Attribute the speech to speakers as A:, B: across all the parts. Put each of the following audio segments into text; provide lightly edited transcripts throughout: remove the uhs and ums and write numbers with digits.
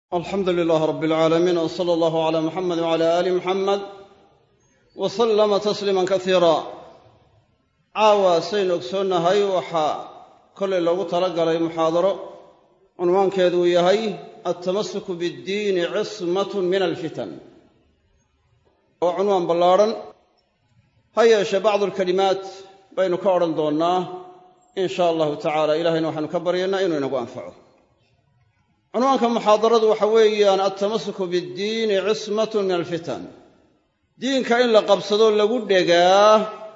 A: alxamdu lilaah rab alcaalamiin w sala allahu calaa muxamed wcala aali muxamed wa sallama tasliiman kasiira. caawa saynu ogsoonnahay waxaa kollay loogu talagalay muxaadaro cunwaankeedu uu yahay altamasuku biddiini cismatun min alfitan. waa cunwaan ballaadhan, ha yeeshee bacdu alkalimaat baynu ka odhan doonnaa in sha allahu tacaala. ilahayna waxaanu ka baryaynaa inuu inagu anfaco. cunwaanka muxaadaradu waxa weeyaan altamasuku biddiini cismatun min alfitan. diinka in la qabsado lagu dhegaa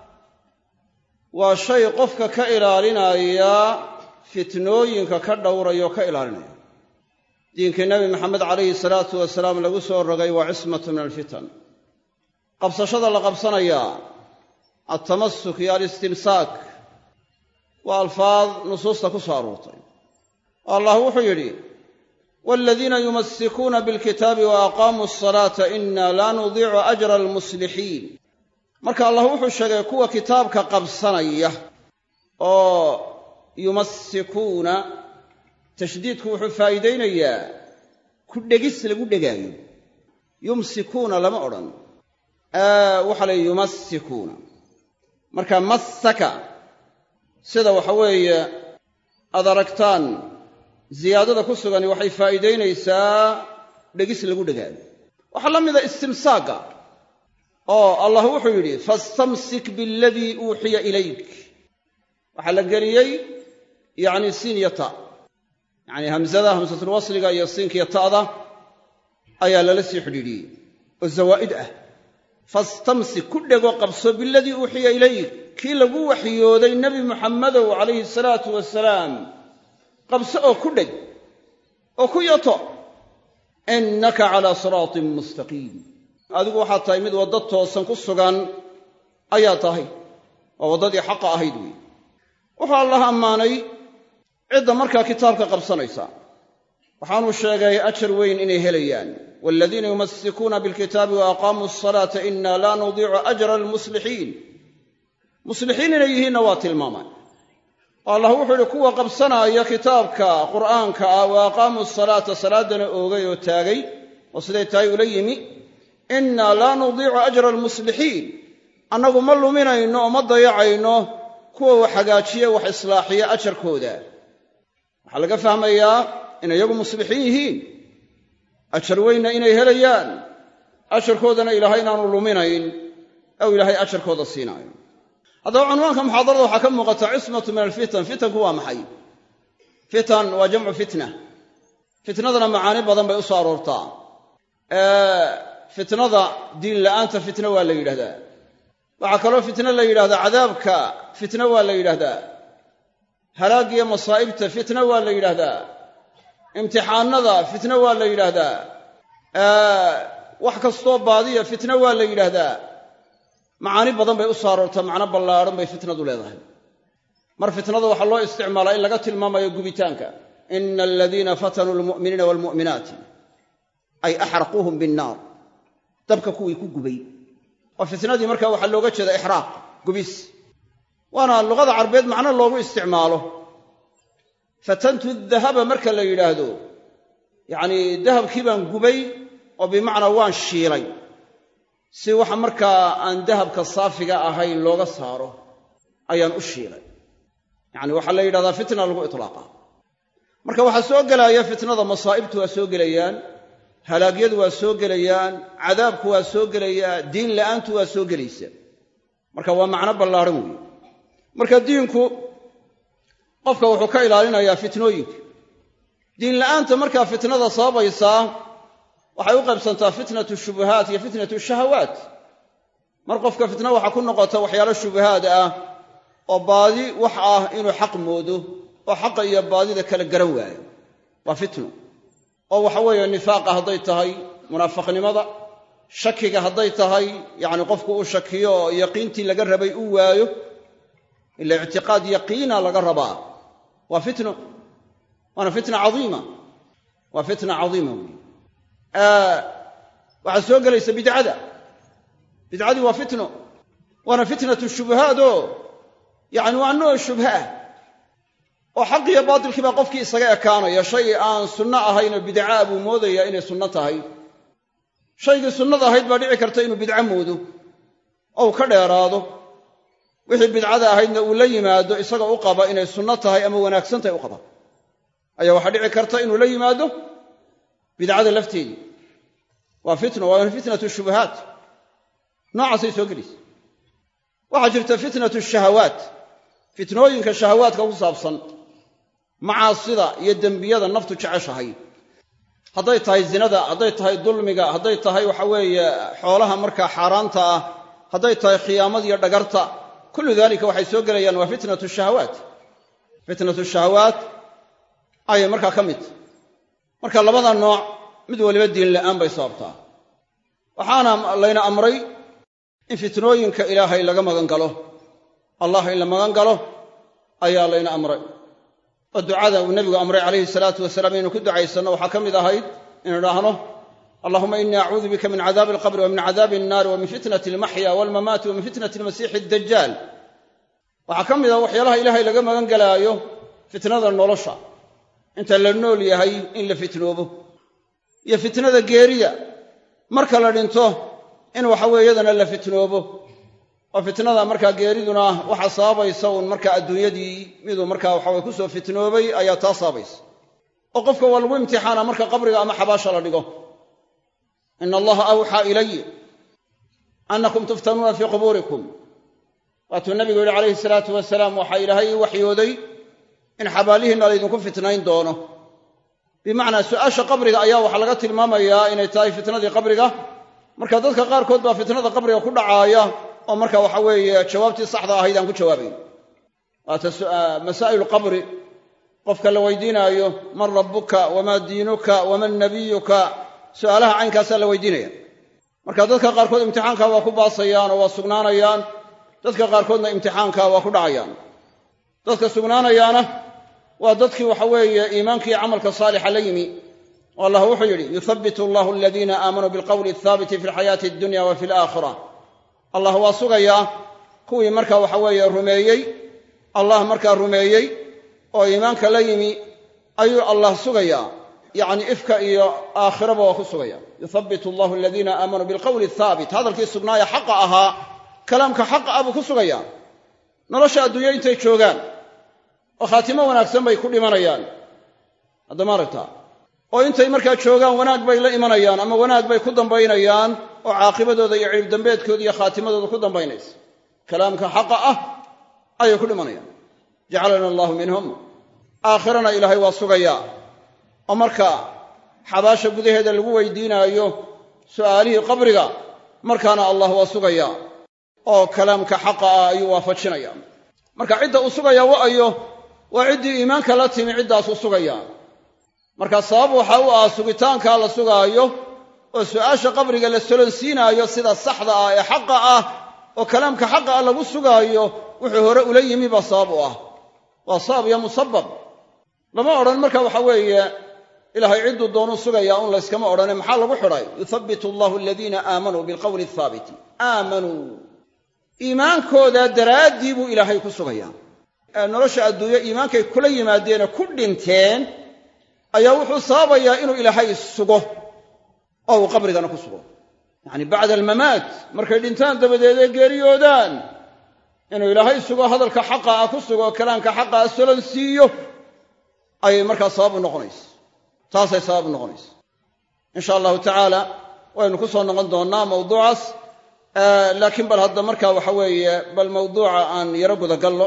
A: waa shay qofka ka ilaalinaya fitnooyinka ka dhowraya oo ka ilaalinaya. diinkii nebi maxamed calayhi salaatu wasalaam lagu soo rogay waa cismatun min alfitan. qabsashada la qabsanayaa altamasuk iyo alistimsaak waa alfaad nusuusta ku soo aroortay. allah wuxuu yidhi waaladiina yumasikuuna bilkitaabi wa aqaamuu asalaata inna laa nudiicu ajra almuslixiin. marka allah wuxuu sheegay kuwa kitaabka qabsanaya oo yumasikuuna, tashdiidku wuxuu faa'iidaynayaa ku dhegis lagu dhegaayo. yumsikuuna lama odhan, waxa la yumasikuuna. marka masaka sida waxa weeye aad aragtaan ziyaadada ku sugani waxay faa'iidaynaysaa dhegis lagu dhegaayo. waxaa la mida istimsaaga oo allah wuxuu yidhi fastamsik bialadii uuxiya ilayk. waxaa la geliyey yacni siin iyo ta, yacni hamsada hamsatulwasliga iyo siinkiyo ta'da ayaa lala sii xidhiidhiyey oo zawaa'id ah. fastamsik ku dhego qabso bialadii uuxiya ilayk, kii lagu waxyooday nebi muxammedow calayhi salaatu wasalaam qabso oo ku dheg oo ku yato. innaka calaa siraatin mustaqiim, adigu waxaad tahay mid waddo toosan ku sugan ayaa tahay, waa waddadii xaqa ahayd weeye. wuxuu allah ammaanay cidda markaa kitaabka qabsanaysa, waxaanuu sheegay ajar weyn inay helayaan. waaladiina yumasikuuna bilkitaabi wa aqaamuu asalaata inna laa nudiicu ajra almuslixiin. muslixiin inay yihiinna waa tilmaamay. allah wuxuu yidhi kuwa qabsanaya kitaabka qur'aanka ah wa aqaamuu salaata, salaadana oogay oo taagay oo siday tahay ula yimi, innaa laa nudiicu ajra almuslixiin, annagu ma luminayno oo ma dayacayno kuwa wax hagaajiya wax islaaxiya ajarkooda. waxaa laga fahmayaa inay iyagu muslixiin yihiin, ajar weynna inay helayaan, ajarkoodana ilaahay inaanu luminayn ow ilaahay ajarkooda siinaayo. haddaba cunwaanka muxaadarada waxaa ka muuqata cismatu min alfitan. fitanku waa maxay? fitan waa jamcu fitna. fitnadana macaani badan bay u soo aroortaa. fitnada diin la'aanta fitna waa la yidhahdaa. waxaa kaloo fitno la yidhahdaa cadaabka, fitna waa la yidhahdaa. halaaggiyo masaa'ibta fitna waa la yidhahdaa. imtixaanada fitna waa la yidhaahdaa. wax kastoo baadiya fitna waa la yidhaahdaa. macaani badan bay u soo aroortaa, macno ballaadhan bay fitnadu leedahay. mar fitnada waxaa loo isticmaalaa in laga tilmaamayo gubitaanka. ina aladiina fatanuu almu'miniina waalmu'minaati ay axraquuhum binnaar, dabka kuwii ku gubay. oo fitnadii markaa waxaa looga jeeda ixraaq, gubis. waana luqada carbeed macno loogu isticmaalo. fatantu dahaba marka la yidhaahdo yacnii dahabkii baan gubay oo bimacnaa waan shiilay, si waxa markaa aan dahabka saafiga ahayn looga saaro ayaan u shiilay. yacni waxaa la yidhahdaa fitna lagu itlaaqa. marka waxaa soo gelaya fitnada masaa'ibtu waa soo gelayaan, halaagyadu waa soo gelayaan, cadaabku waa soo gelayaa, diin la'aantu waa soo gelaysa. marka waa macno ballaadhan weeye. marka diinku qofka wuxuu ka ilaalinayaa fitnooyinka. diin la'aanta markaa fitnada sababaysaa waxay u qaybsantaa fitnatu shubuhaat iyo fitnatu shahawaat. mar qofka fitna waxaa ku noqota waxyaalo shubuhaad ah oo baadi wax ah inuu xaq moodo oo xaqa iyo baadida kala garan waayo, waa fitno. oo waxa weeye nifaaqa hadday tahay, munaafiqnimada, shakiga hadday tahay, yacni qofku uu shakiyo oo yaqiintii laga rabay uu waayo, ila ictiqaad yaqiina laga rabaa, waa fitno. waana fitna cadiima, waa fitna cadiima wey. waxaa soo gelaysa bidcada. bidcadii waa fitno, waana fitnatu shubuhaad oo yacni waa nooc shubha ah. oo xaq iyo baatilkii baa qofkii isaga ekaanaya. shay aan sunno ahayn oo bidca buu moodayaa inay sunno tahay. shaygii sunnada ahayd baa dhici karta inuu bidco moodo oo uu ka dheeraado. wixii bidcada ahaydna uu la yimaado isaga u qaba inay sunno tahay ama wanaagsan tahay u qaba, ayaa waxaa dhici karta inuu la yimaado bidcada lafteedii. waa fitna, waa fitnatu shubuhaat, noocaasay soo gelaysa. waxaa jirta fitnatu shahawaat, fitnooyinka shahawaadka ku saabsan, macaasida iyo dembiyada naftu jeceshahay, hadday tahay zinada, hadday tahay dulmiga, hadday tahay waxa weeye xoolaha markaa xaaraanta ah, hadday tahay khiyaamada iyo dhagarta, kullu daalika waxay soo gelayaan waa fitnatu shahawaat. fitnatu shahawaat ayay markaa ka mid. marka labada nooc mid waliba diin la'aan bay sababtaa. waxaana layna amray in fitnooyinka ilaahay laga magan galo, allah in la magan galo ayaa layna amray. oo ducada uu nebigu amray calayhi salaatu wasalaam inuu ku ducaysanno waxaa ka mid ahayd inuu idhaahno allahuma inii acuudu bika min cadaabi alqabri wa min cadaabi annaari wa min fitnati almaxya waalmamaati wa min fitnati almasiixi addajaal. waxaa ka mid ah waxyaalaha ilaahay laga magan galaayo fitnada nolosha, inta la nool yahay in la fitnoobo, iyo fitnada geerida marka la dhinto in waxa weeye iyadana la fitnoobo. oo fitnada markaa geeriduna waxa sababaysa uun markaa adduunyadii miduu markaa waxa weye kusoo fitnoobay ayaa taa sababaysa. oo qofka waa lagu imtixaana marka qabriga ama xabaasha la dhigo. ina allaha awxaa ilay annakum tuftanuuna fii qubuurikum. waatuu nabigu yidhi calayhi salaatu wasalaam waxaa ilaahay ii waxyooday in xabaalihiinna laydinku fitnayn doono. bimacnaa su'aasha qabriga ayaa waxaa laga tilmaamayaa inay tahay fitnadii qabriga. marka dadka qaarkood baa fitnada qabriga ku dhacaaya oo marka waxa weeye jawaabtii saxda ahayd aan ku jawaabayn. waata masaa'ilu qabri, qofka la weydiinaayo man rabbuka wamaa diinuka waman nabiyuka, su'aalaha caynkaasaa la weydiinaya. marka dadka qaarkood imtixaankaa waa ku baasayaan oo waa sugnaanayaan, dadka qaarkoodna imtixaankaa waa ku dhacayaan. dadka sugnaanayaana waa dadkii waxa weeye iimaankii camalka saalixa la yimi. oo allah wuxuu yidhi yuthabbitu allahu aladiina aamanuu bilqawli athaabiti fi alxayaati addunya wa fi alaakhira. allah waa sugayaa kuwii markaa waxa weeye rumeeyey, allah markaa rumeeyey oo iimaanka la yimi ayuu allah sugayaa. yacni ifka iyo aakhiraba waa ku sugaya. yuthabbitu allahu aladiina aamanuu bilqawli athaabit, hadalkii sugnaaya xaqa ahaa, kalaamka xaqa ah buu ku sugayaa. nolosha adduunya intay joogaan oo khaatimo wanaagsan bay ku dhimanayaan, haddama aragtaa. oo intay markaa joogaan wanaag bay la imanayaan ama wanaag bay ku dambaynayaan oo caaqibadooda iyo cirib dambeedkooda iyo khaatimadooda ku dambaynaysa. kalaamka xaqa ah ayay ku dhimanayaan. jacalana allahu minhum. aakhirana ilaahay waa sugayaa oo marka xabaasha gudaheeda lagu weydiinaayo su'aalihii qabriga, markaana allah waa sugayaa oo kalaamka xaqa ah ayuu waafajinayaa. marka cidda uu sugayaa wa'ayo waa ciddii iimaanka la timi, ciddaasuu sugayaa. marka sabab waxa u ah sugitaankaa la sugaayo oo su'aasha qabriga la solonsiinaayo sida saxda ah ee xaqa ah oo kalaamka xaqa ah lagu sugaayo wuxuu hore ula yimi baa sabab u ah. waa sabab iyo musabab. lama odhan marka waxa weeye ilaahay cidduu doonuu sugayaa un layskama odhane maxaa lagu xidhay? yuthabbitu allahu aladiina aamanuu bilqawli athaabiti. aamanuu, iimaankooda daraaddii buu ilaahay ku sugayaa. nolosha adduunyo iimaankay kula yimaadeene ku dhinteen ayaa wuxuu sababayaa inuu ilaahay sugo oo uu qabrigana ku sugo. yacni bacda almamaat, markay dhintaan dabadeedee geeriyoodaan, inuu ilaahay sugo, hadalka xaqa ah ku sugo, kalaamka xaqa ah solonsiiyo ayay markaa sabab u noqonaysa. taasay sabab u noqonaysa. in sha allahu tacaala waynu ku soo noqon doonnaa mawduucaas. laakiin bal hadda markaa waxa weeye bal mawduuca aan yaro gudagallo.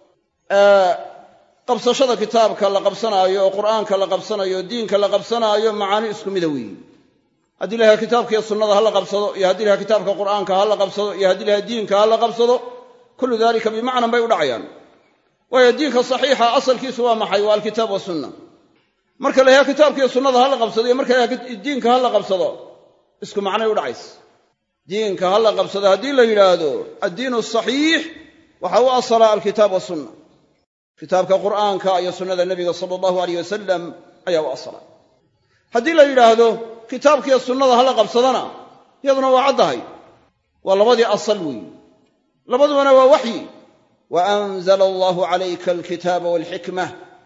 A: qabsashada kitaabka la qabsanaayo oo qur'aanka la qabsanayo, diinka la qabsanaayo, macaani isku mida weeye. haddii lahaa kitaabka iyo sunnada ha la qabsado, iyo haddii lahaa kitaabka qur'aanka ha la qabsado, iyo haddii lahaa diinka ha la qabsado, kullu daalika bimacnan bay u dhacayaan. waayo diinka saxiixa asalkiisu waa maxay? waa alkitaab wasunna. marka la yahaa kitaabka iyo sunnada ha la qabsado iyo marka la yahaa diinka ha la qabsado, isku macnay u dhacaysa. diinka ha la qabsado haddii la yidhaahdo addiinu saxiix, waxa u asala alkitaab wasunna. kitaabka qur'aanka iyo sunnada nebiga sala allahu alayh wasalam ayaa u asala. haddii la yidhaahdo kitaabkiiyo sunnada ha la qabsadana, iyaduna waa caddahay. waa labadii asal weeye, labadubana waa waxyi. wa anzala allahu calayka alkitaaba waalxikmah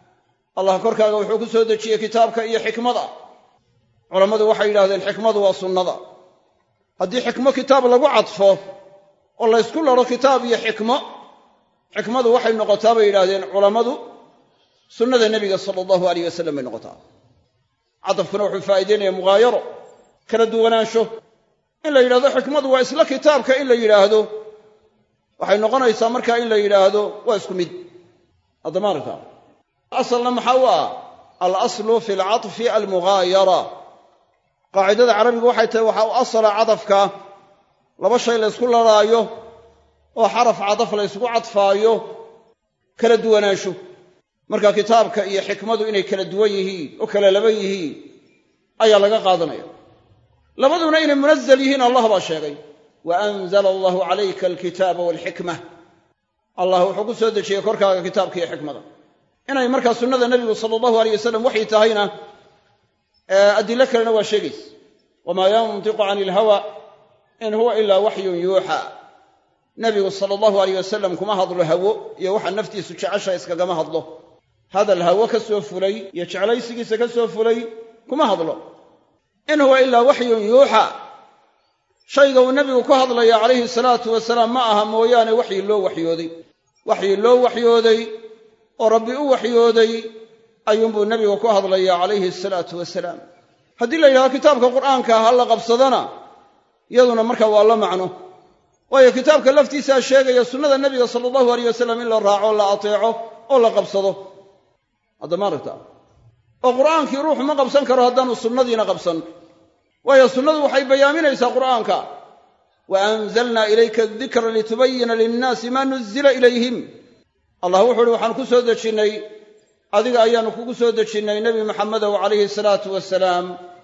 A: allah korkaaga wuxuu ku soo dejiyey kitaabka iyo xikmada. culammadu waxay yidhahdeen xikmadu waa sunnada. haddii xikmo kitaab lagu cadfo oo laysku laro kitaab iyo xikmadu waxay noqotaa bay yidhahdeen culammadu sunnada nebiga sala allahu alayh wasalam bay noqotaa. cadafkuna wuxuu faa'iideynaya mughaayaro, kala duwanaansho. in la yidhahdo xikmadu waa isla kitaabka in la yidhaahdo waxay noqonaysaa markaa in la yidhaahdo waa isku mid. hadda maaragta asalna maxaa u ah alaslu fi alcatfi almughaayara. qaacidada carabiga waxay tahay waxaa u asala cadafka laba shay la ysku laraayo oo xaraf cadaf la ysgu cadfaayo kala duwanaansho. marka kitaabka iyo xikmadu inay kala duwan yihiin oo kala laban yihiin ayaa laga qaadanaya. labaduna inay munazal yihiin allah baa sheegay. wa anzala allahu calayka alkitaaba waalxikma. allah wuxuu ku soo dejiyey korkaaga kitaabka iyo xikmada. inay markaa sunnada nebigu sala allahu alayh wasalam waxay tahayna adilo kalena waa sheegaysa. wamaa yantiqu cani ilhawa in huwa ilaa waxyun yuuxa. nebigu sala allahu alayh wasalam kuma hadlo hawo iyo waxa naftiisu jecesha iskagama hadlo. hadal hawo ka soo fulay iyo jeclaysigiisa ka soo fulay kuma hadlo. in huwa ilaa waxyun yuuxa. shayga uu nebigu ku hadlaya calayhi salaatu wasalaam ma aha mooyaane waxyi loo waxyooday. waxyi loo waxyooday oo rabbi u waxyooday ayuunbuu nebigu ku hadlaya calayhi salaatu wasalaam. haddii la yidhahdo kitaabka qur'aanka ha la qabsadana iyaduna markaa waa la macno. waayo kitaabka laftiisaa sheegaya sunnada nebiga sala allahu alayh wasalam in la raaco, la ateeco oo la qabsado. hadda maaragta oo qur'aankii ruuxu ma qabsan karo haddaanu sunnadiina qabsan. waayo sunnadu waxay bayaaminaysaa qur'aanka. wa anzalnaa ilayka adikra litubayina linnaasi maa nuzila ilayhim. allah wuxuu uhi waxaan ku soo dejinnay adiga ayaanu kugu soo dejinnay nebi maxamedow calayhi salaatu wasalaam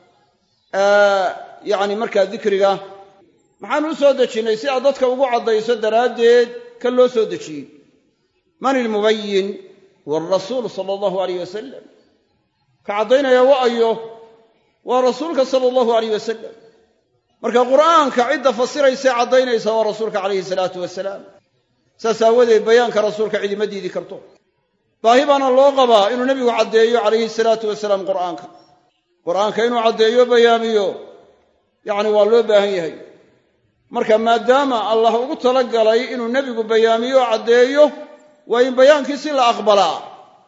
A: yacni markaa dikriga maxaanu u soo dejinnay si aad dadka ugu caddayso daraaddeed ka loo soo dejiyey. man ilmubayin huwa arasuulu sala allahu alayh wasalam. ka caddaynaya wa'ayo waa rasuulka sala allahu alayh wasalam. marka qur'aanka cidda fasiraysee caddaynaysa waa rasuulka calayhi salaatu wasalaam. saas aawadeed bayaanka rasuulka cidima diidi karto. baahi baana loo qabaa inuu nebigu caddeeyo calayhi salaatu wasalaam qur'aanka inuu caddeeyo bayaamiyo yacni waa loo baahan yahay. marka maadaama allah ugu talagalay inuu nebigu bayaamiyo o caddeeyo waa in bayaankiisi la aqbalaa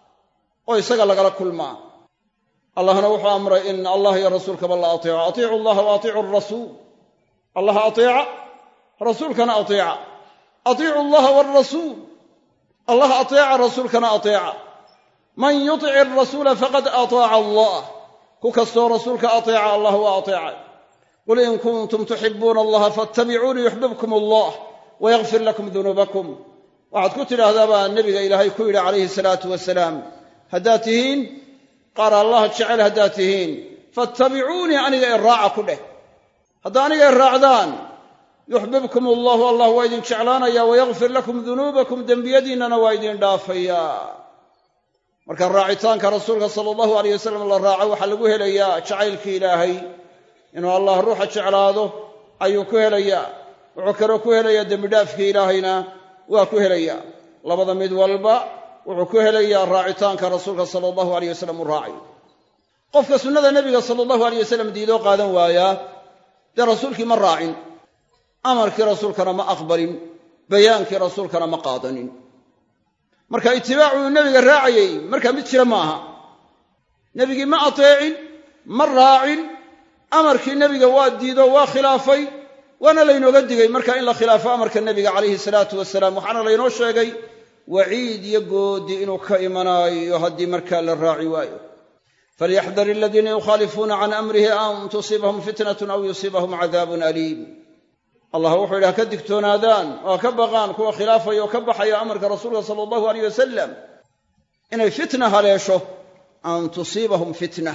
A: oo isaga lagala kulmaa. allahna wuxuu amray in allah iyo rasuulkaba la ateeco. atiicu allaha wa atiicu arasuul. allaha ateeca, rasuulkana ateeca. atiicu allaha waalrasuul. allah ateeca, rasuulkana ateeca. man yutic arasuula faqad ataaca allah. ku kastoo rasuulka ateeca allah waa ateecay. qul in kuntum tuxibuuna allaha faatabicuunii yuxbibkum allah wayakfir lakum dunuubakum. waxaad ku tidhaahdaa baa nebiga ilaahay ku yidhi calayhi salaatu wasalaam, haddaad tihiin qaar allah jecel haddaad tihiin faatabicuunii aniga i raaca ku dheh. haddaa aniga i raacdaan yuxbibkum allahu allah waa idin jeclaanayaa wayakfir lakum dunuubakum dembiyadiinnana waa idin dhaafayaa. marka raacitaanka rasuulka sala allahu alayh wasalam la raaco waxaa lagu helayaa jacaylkii ilaahay. inuu allah ruuxa jeclaado ayuu ku helayaa. wuxuu kaloo ku helayaa dembidhaafkii ilaahayna waa ku helayaa. labada mid walba wuxuu ku helayaa raacitaanka rasuulka sala allahu alayh wasalam uu raacayo. qofka sunnada nebiga sala allahu alayh wasalam diidoo qaadan waayaa dee rasuulkii ma raacin, amarkii rasuulkana ma aqbalin, bayaankii rasuulkana ma qaadanin. marka itibaacuu nebiga raacayey markaa mid jira ma aha. nebigii ma ateecin, ma raacin, amarkii nebiga waa diido waa khilaafay. waana laynooga digay marka in la khilaafo amarka nebiga calayhi salaatu wasalaam. waxaana laynoo sheegay waciid iyo goodi inuu ka imanaayo haddii markaa la raaci waayo. falyaxdar aladiina yukhaalifuuna can amrihi an tusiibahum fitnatun aw yusiibahum cadaabun aliim. allah wuxuu yidhi ha ka digtoonaadaan oo ha ka baqaan kuwa khilaafaya oo ka baxaya amarka rasuulka sala allahu alayh wasalam inay fitna haleesho. an tusiibahum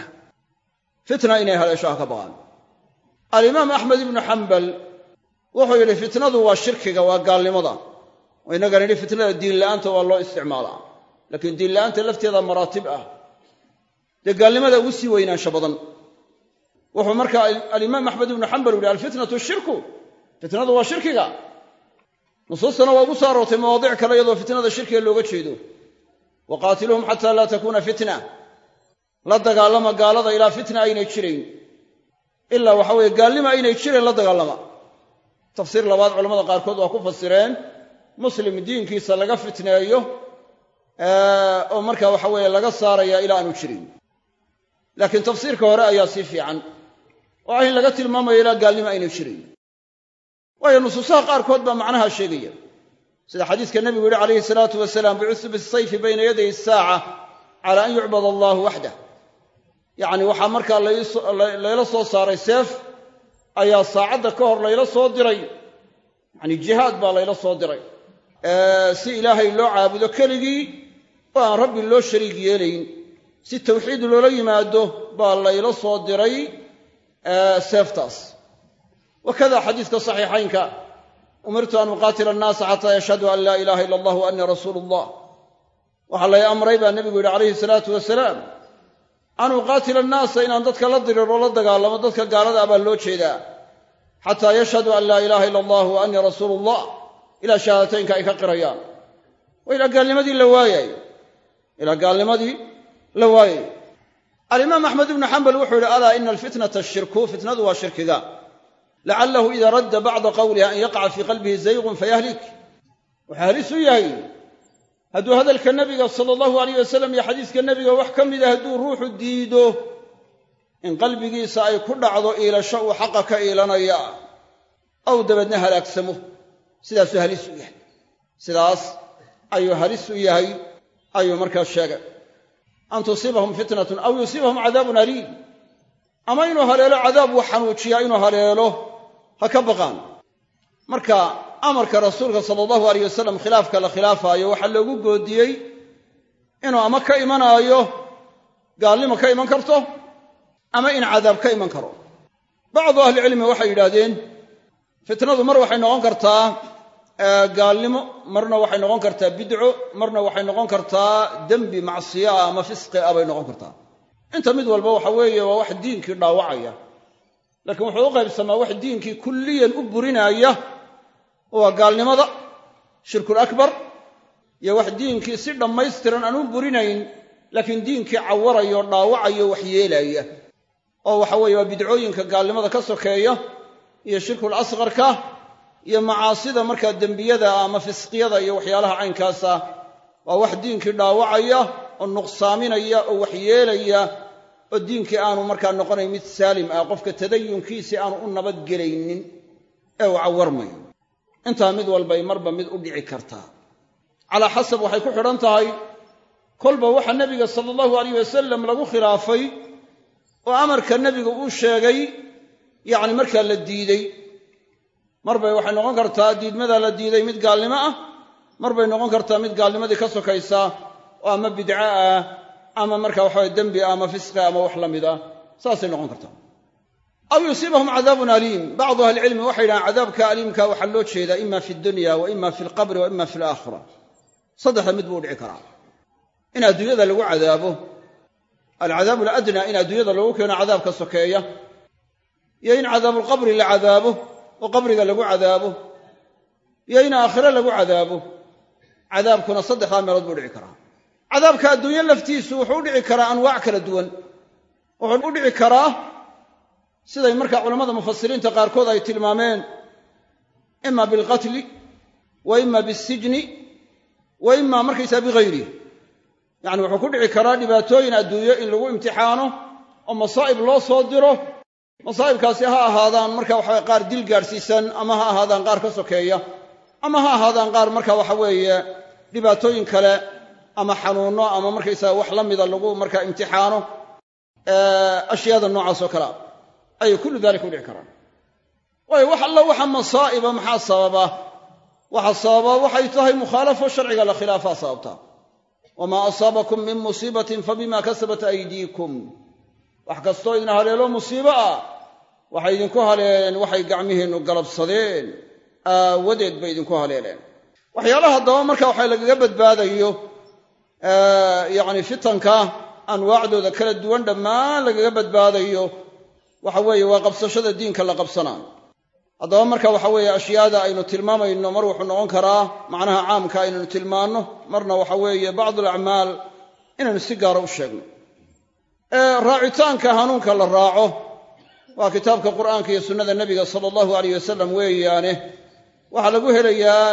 A: fitna inay haleesho ha ka baqaan. alimaam axmed ibnu xambal wuxuu yidhi fitnadu waa shirkiga, waa gaalnimada. oo innaga nidhi fitnada diinla'aanta waa loo isticmaalaa, laakiin diinla'aanta lafteeda maraatib ah. dee gaalnimada ugu sii weynaansho badan. wuxuu markaa alimaam axmed ibnu xambal yidhi alfitnatu shirku. fitnadu waa shirkiga. nusuustana waa ugu soo aroortay mawaadic kale iyadoo fitnada shirkiga looga jeedo. waqaatiluhum xataa laa takuuna fitna la dagaalama gaalada ilaa fitna aynay jirayn ilaa waxa weeye gaalnimo aynay jirayn la dagaalama tafsiir labaad culamada qaarkood waa ku fasireen muslim diinkiisa laga fitneeyo oo markaa waxa weeye laga saaraya ilaa aanu jirin laakiin tafsiirka hore ayaa sii fiican oo ah in laga tilmaamayo ilaa gaalnimo aynay jirayn waayo nusuusaha qaarkood baa macnaha sheegaya sida xadiiska nebigu yidhi calayhi salaatu wasalaam bucithu bisayfi bayna yaday asaaca calaa an yucbad allahu waxdah yacni waxaa markaa layla soo saaray seef ayaa saacadda ka hor layla soo diray yacni jihaad baa layla soo diray si ilaahay loo caabudo keligii oo aan rabbi loo shariig yeelayn si tawxiid loola yimaado baa layla soo diray seeftaas wakada xadiiska saxiixaynka umirtu an uqaatila annaasa xataa yashhaduu an laa ilaaha ila allah wa annii rasuulu allah waxaa lay amray baa nebigu yidhi calayhi salaatu wasalaam an uqaatila annaasa inaan dadka la diriro la dagaalamo dadka gaalada ah baa loo jeedaa xataa yashhaduu an laa ilaaha ila allah wa annii rasuulu allah ilaa shahaadateynka ay ka qirayaan waa ilaa gaalnimadii la waayay alimaam axmed ibnu xambal wuxuu yidhi alaa ina alfitnata ashirku fitnadu waa shirkiga lacalahu ida radda bacda qawliha an yaqaca fii qalbihi zayqun fayahlik wuxuu halis u yahay hadduu hadalka nebiga sala allahu alayh wasalam iyo xadiiska nebiga wax ka mida hadduu ruuxu diido in qalbigiisa ay ku dhacdo iilasho uu xaqa ka iilanaya aw dabeedna halaagsamo sidaasuu halis u yahay sidaas ayuu halis u yahay ayuu markaas sheegay an tusiibahum fitnatun aw yusiibahum cadaabun aliim ama inuu haleelo cadaab uu xanuujiyaa inuu haleelo ha ka baqaan marka amarka rasuulka sala allahu alayh wasalam khilaafka la khilaafaayo waxaa loogu goodiyey inuu ama ka imanaayo gaalnimo ka iman karto ama in cadaab ka iman karo bacdu ahlicilmi waxay yidhaahdeen fitnadu mar waxay noqon kartaa gaalnimo marna waxay noqon kartaa bidco marna waxay noqon kartaa dembi macsiyo ah ama fisqi ah bay noqon kartaa inta mid walba waxa weeye waa wax diinkii dhaawacaya laakiin wuxuu u qaybsamaa wax diinkii kulliyan u burinaya waa gaalnimada shirkul akbar iyo wax diinkii si dhammaystiran aan u burinayn laakiin diinkii cawarayo dhaawacayo wax yeelaya oo waxa weeye waa bidcooyinka gaalnimada ka sokeeya iyo shirkul asqarka iyo macaasida markaa dembiyada ama fisqiyada iyo waxyaalaha caynkaasa waa wax diinkii dhaawacaya oo nuqsaaminaya oo waxyeelaya oo diinkii aanu markaa noqonayn mid saalim ah qofka tadayunkiisii aanu u nabadgelaynin ee uu cawarmayo intaa mid walbay marba mid u dhici kartaa calaa xasab waxay ku xidhan tahay kolba waxa nebiga sala allahu alayh wasalam lagu khilaafay oo amarka nebiga uu sheegay yacni markaa la diidey marbay waxay noqon kartaa diidmada la diiday mid gaalnimo ah marbay noqon kartaa mid gaalnimadii ka sokaysa oo ama bidco ah ama markaa waxaway dembi ah ama fisqi ama wax la mid ah saasay noqon kartaa aw yusiibahum cadaabun aliim bacdu ahlicilmi waxay yidhahaan cadaabka aliimka waxaa loo jeedaa ima fi dunya wa ima fi alqabri wa ima fi alaakhira saddexda mid buu u dhici karaa in adduunyada lagu cadaabo alcadaabu aladnaa in adduunyada lagu keeno cadaabka sokeeya iyo in cadaabulqabri la cadaabo oo qabriga lagu cadaabo iyo in aakhire lagu cadaabo cadaabkuna saddexdaa meelood buu dhici karaa cadaabka adduunye laftiisu wuxuu u dhici karaa anwaac kala duwan wuxuu u dhici karaa siday markaa culammada mufasiriinta qaarkood ay tilmaameen ima bilqatli wa ima bisijni wa ima markaysaa bighayrihi yacni wuxuu ku dhici karaa dhibaatooyin adduunyo in lagu imtixaano oo masaa'ib loo soo diro masaa'ibkaasi ha ahaadaan marka waxaweye qaar dil gaadhsiisan ama ha ahaadaan qaar ka sokeeya ama ha ahaadaan qaar marka waxa weeye dhibaatooyin kale ama xanuunno ama markaysaga wax la mida lagu markaa imtixaano ashyaada noocaas oo kalea ayay kullu daalika u dhici karaan waayo wax alla waxa masaa'iba maxaa sababa waxa sababa waxay tahay mukhaalafo sharciga la khilaafaa sababta wamaa asaabakum min musiibatin fabima kasabat aydiikum wax kastoo idin haleelo musiibo ah waxay idinku haleeleen waxay gacmihiinnu galabsadeen aawadeed bay idinku haleeleen waxyaalaha haddaba marka waxa lagaga badbaadayo yacni fitanka anwaacdooda kala duwan dhammaan lagaga badbaadayo waxa weeye waa qabsashada diinka la qabsanaayo haddaba marka waxa weeye ashyaada aynu tilmaamayno mar wuxuu noqon karaa macnaha caamka aynanu tilmaanno, marna waxa weeye bacdu alacmaal inaynu si gaara u sheegno. raacitaanka hanuunka la raaco waa kitaabka qur'aanka iyo sunnada nebiga sala allahu alayh wasalam weeyaane waxaa lagu helayaa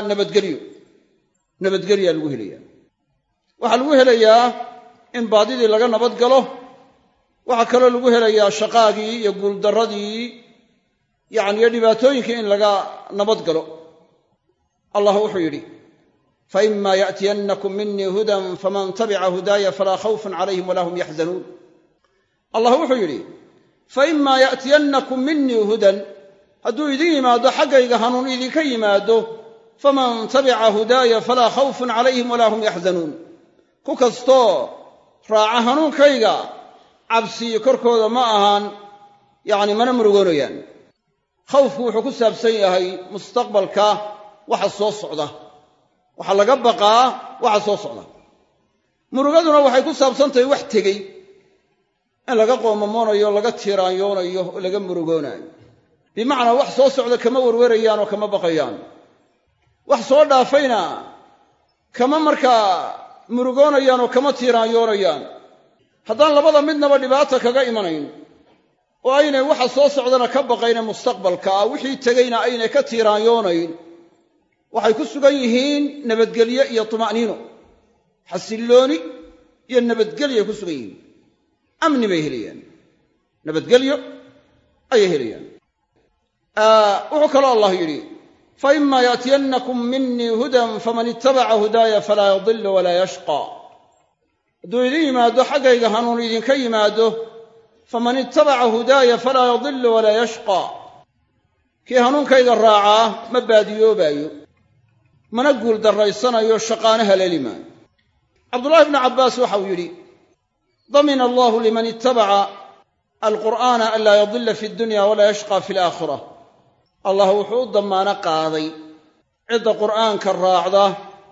A: nabadgelyaa lagu helayaa. waxaa lagu helayaa in baadidii laga nabad galo, waxaa kaloo lagu helayaa shaqaagii iyo guuldarradii iyo dhibaatooyinkii in laga nabad galo. allah wuxuu yidhi faima ya'tiyannakum minii hudan faman tabica hudaaya falaa khawfun calayhim walaa hum yaxzanuun. allah wuxuu yidhi faima ya'tiyannakum minii hudan, hadduu idin yimaado xaggayga hanuun idinka yimaado, faman tabica hudaaya falaa khawfun calayhim walaa hum yaxzanuun. ku kastoo raaca hanuunkayga cabsiyo korkooda ma ahaan, mana murugoonayaan. khawfku wuxuu ku saabsan yahay mustaqbalka waxa soo socda, waxa laga baqaa waxa soo socda. murugaduna waxay ku saabsantahay wax tegey in laga qoomamoonayo, laga tiiraanyoonayo oo laga murugoonayo. bimacnaa wax soo socda kama werwerayaan oo kama baqayaan, wax soo dhaafayna kama markaa murugoonayaan oo kama tiiraanyoonayaan. haddaan labada midnaba dhibaata kaga imanayn oo aynay waxa soo socdana ka baqayne mustaqbalka ah, wixii tegeyna aynay ka tiiraanyoonayn, waxay ku sugan yihiin nabadgelyo iyo tuma'niino, xasillooni iyo nabadgelyoay ku sugan yihiin. amni bay helayaan, nabadgelyo ayay helayaan. wuxuu kaloo allah yidhi faima ya'tiyannakum minii hudan faman ittabaca hudaaya falaa yadilu walaa yashqa. hadduu idin yimaado xaggayga hanuun idinka yimaado, faman ittabaca hudaaya falaa yadilu walaa yashqa. kii hanuunkayga raacaa ma baadiyoobaayo, mana guul darraysanayo, shaqaana haleeli maayo. cabdullaahi bnu cabbaas waxau yidhi damina allahu liman ittabaca alqur'aana an laa yadilla fi dunya walaa yashqa fi alaakhira. allah wuxuu u dammaano qaaday cidda qur'aanka raacda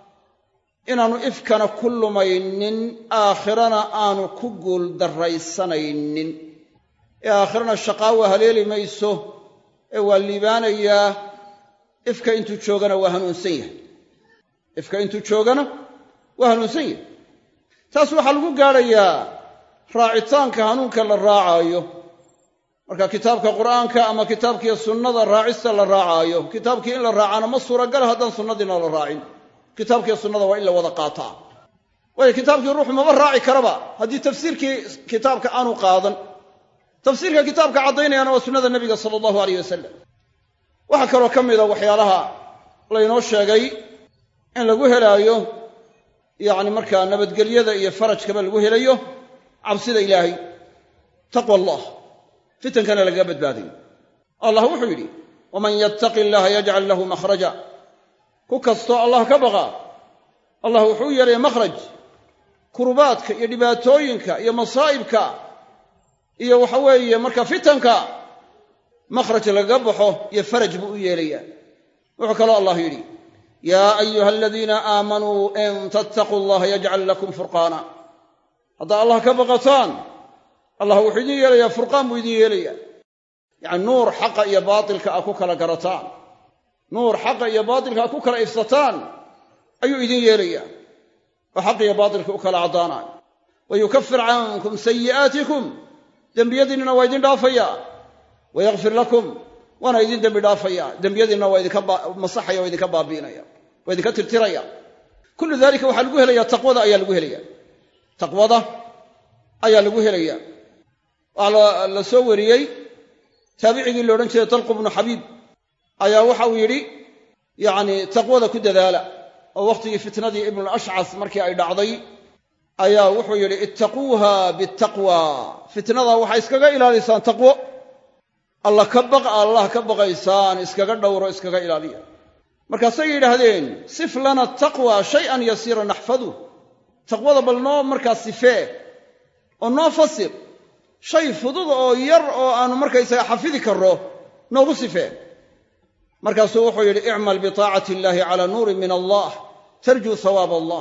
A: inaanu ifkana ku lumaynin, aakhirana aanu ku guul darraysanaynin. ee aakhirana shaqaawa haleeli mayso, ee waa liibaanayaa. ifka intuu joogana waa hanuunsan yahay, ifka intuu joogana waa hanuunsan yahay. taas waxaa lagu gaadhayaa raacitaanka hanuunka la raacaayo. marka kitaabka qur'aanka ama kitaabkiiyo sunnada raacista la raacaayo, kitaabkii in la raacaana ma suuragala haddaan sunnadiina la raacin. kitaabkiiyo sunnada waa in la wada qaataa, waayo kitaabkii ruuxu maba raaci karaba haddii tafsiirkii kitaabka aanu qaadan. tafsiirka kitaabka caddaynayana waa sunnada nebiga sala allahu alayh wasalam. waxaa kaloo ka mida waxyaalaha laynoo sheegay in lagu helaayo markaa nabadgelyada iyo farajkaba lagu helayo cabsida ilaahay, taqwa allah, fitankana lagaga badbaadayo. allah wuxuu yidhi waman yattaqi allaha yajcal lahu makhraja. ku kastoo allah ka baqa, allah wuxuu yeelaya makhraj, kurubaadka iyo dhibaatooyinka iyo masaa'ibka iyo waxa weeye marka fitanka makhraj lagaga baxo iyo faraj buu u yeelayaa. wuxuu kaloo allah yidhi yaa ayuha aladiina aamanuu in tattaquu allaha yajcal lakum furqaana. haddaa allah ka baqataan, allah wuxuu idin yeelayaa furqaan buu idin yeelayaa, nuur xaqa iyo baatilka a ku kala garataan, nuur xaqa iyo baatilka a ku kala ifsataan ayuu idin yeelayaa, oo xaq iyo baatilka u kala caddaanaayo. wayukafir cankum sayi'aatikum, dembiyadiinnana waa idin dhaafayaa, wayakfir lakum, waana idin dembi dhaafayaa, dembiyadiinna waa idinka masaxaya, waa idinka baabi'inaya, waa idinka tirtiraya. kullu daalika waxaa lagu helayaa taqwada ayaa lagu helayaa, taqwada ayaa lagu helayaa. waxaa la soo wariyey taabicigii la odhan jiray talq bnu xabiib ayaa waxauu yidhi taqwada ku dadaala. oo wakhtigii fitnadii ibnulashcas markii ay dhacday ayaa wuxuu yidhi ittaquuha bitaqwa, fitnada waxay iskaga ilaalisaan taqwo. allah ka baqaysaan, iskaga dhowro, iskaga ilaaliya. markaasay yidhaahdeen sif lana taqwa shay-an yasiira naxfadu. taqwada bal noo markaa sifee oo noo fasir, shay fudud oo yar oo aanu markaysaga xafidi karro noogu sifee. markaasuu wuxuu yidhi icmal bitaacati illaahi calaa nuurin min allah tarjuu hawaab allah.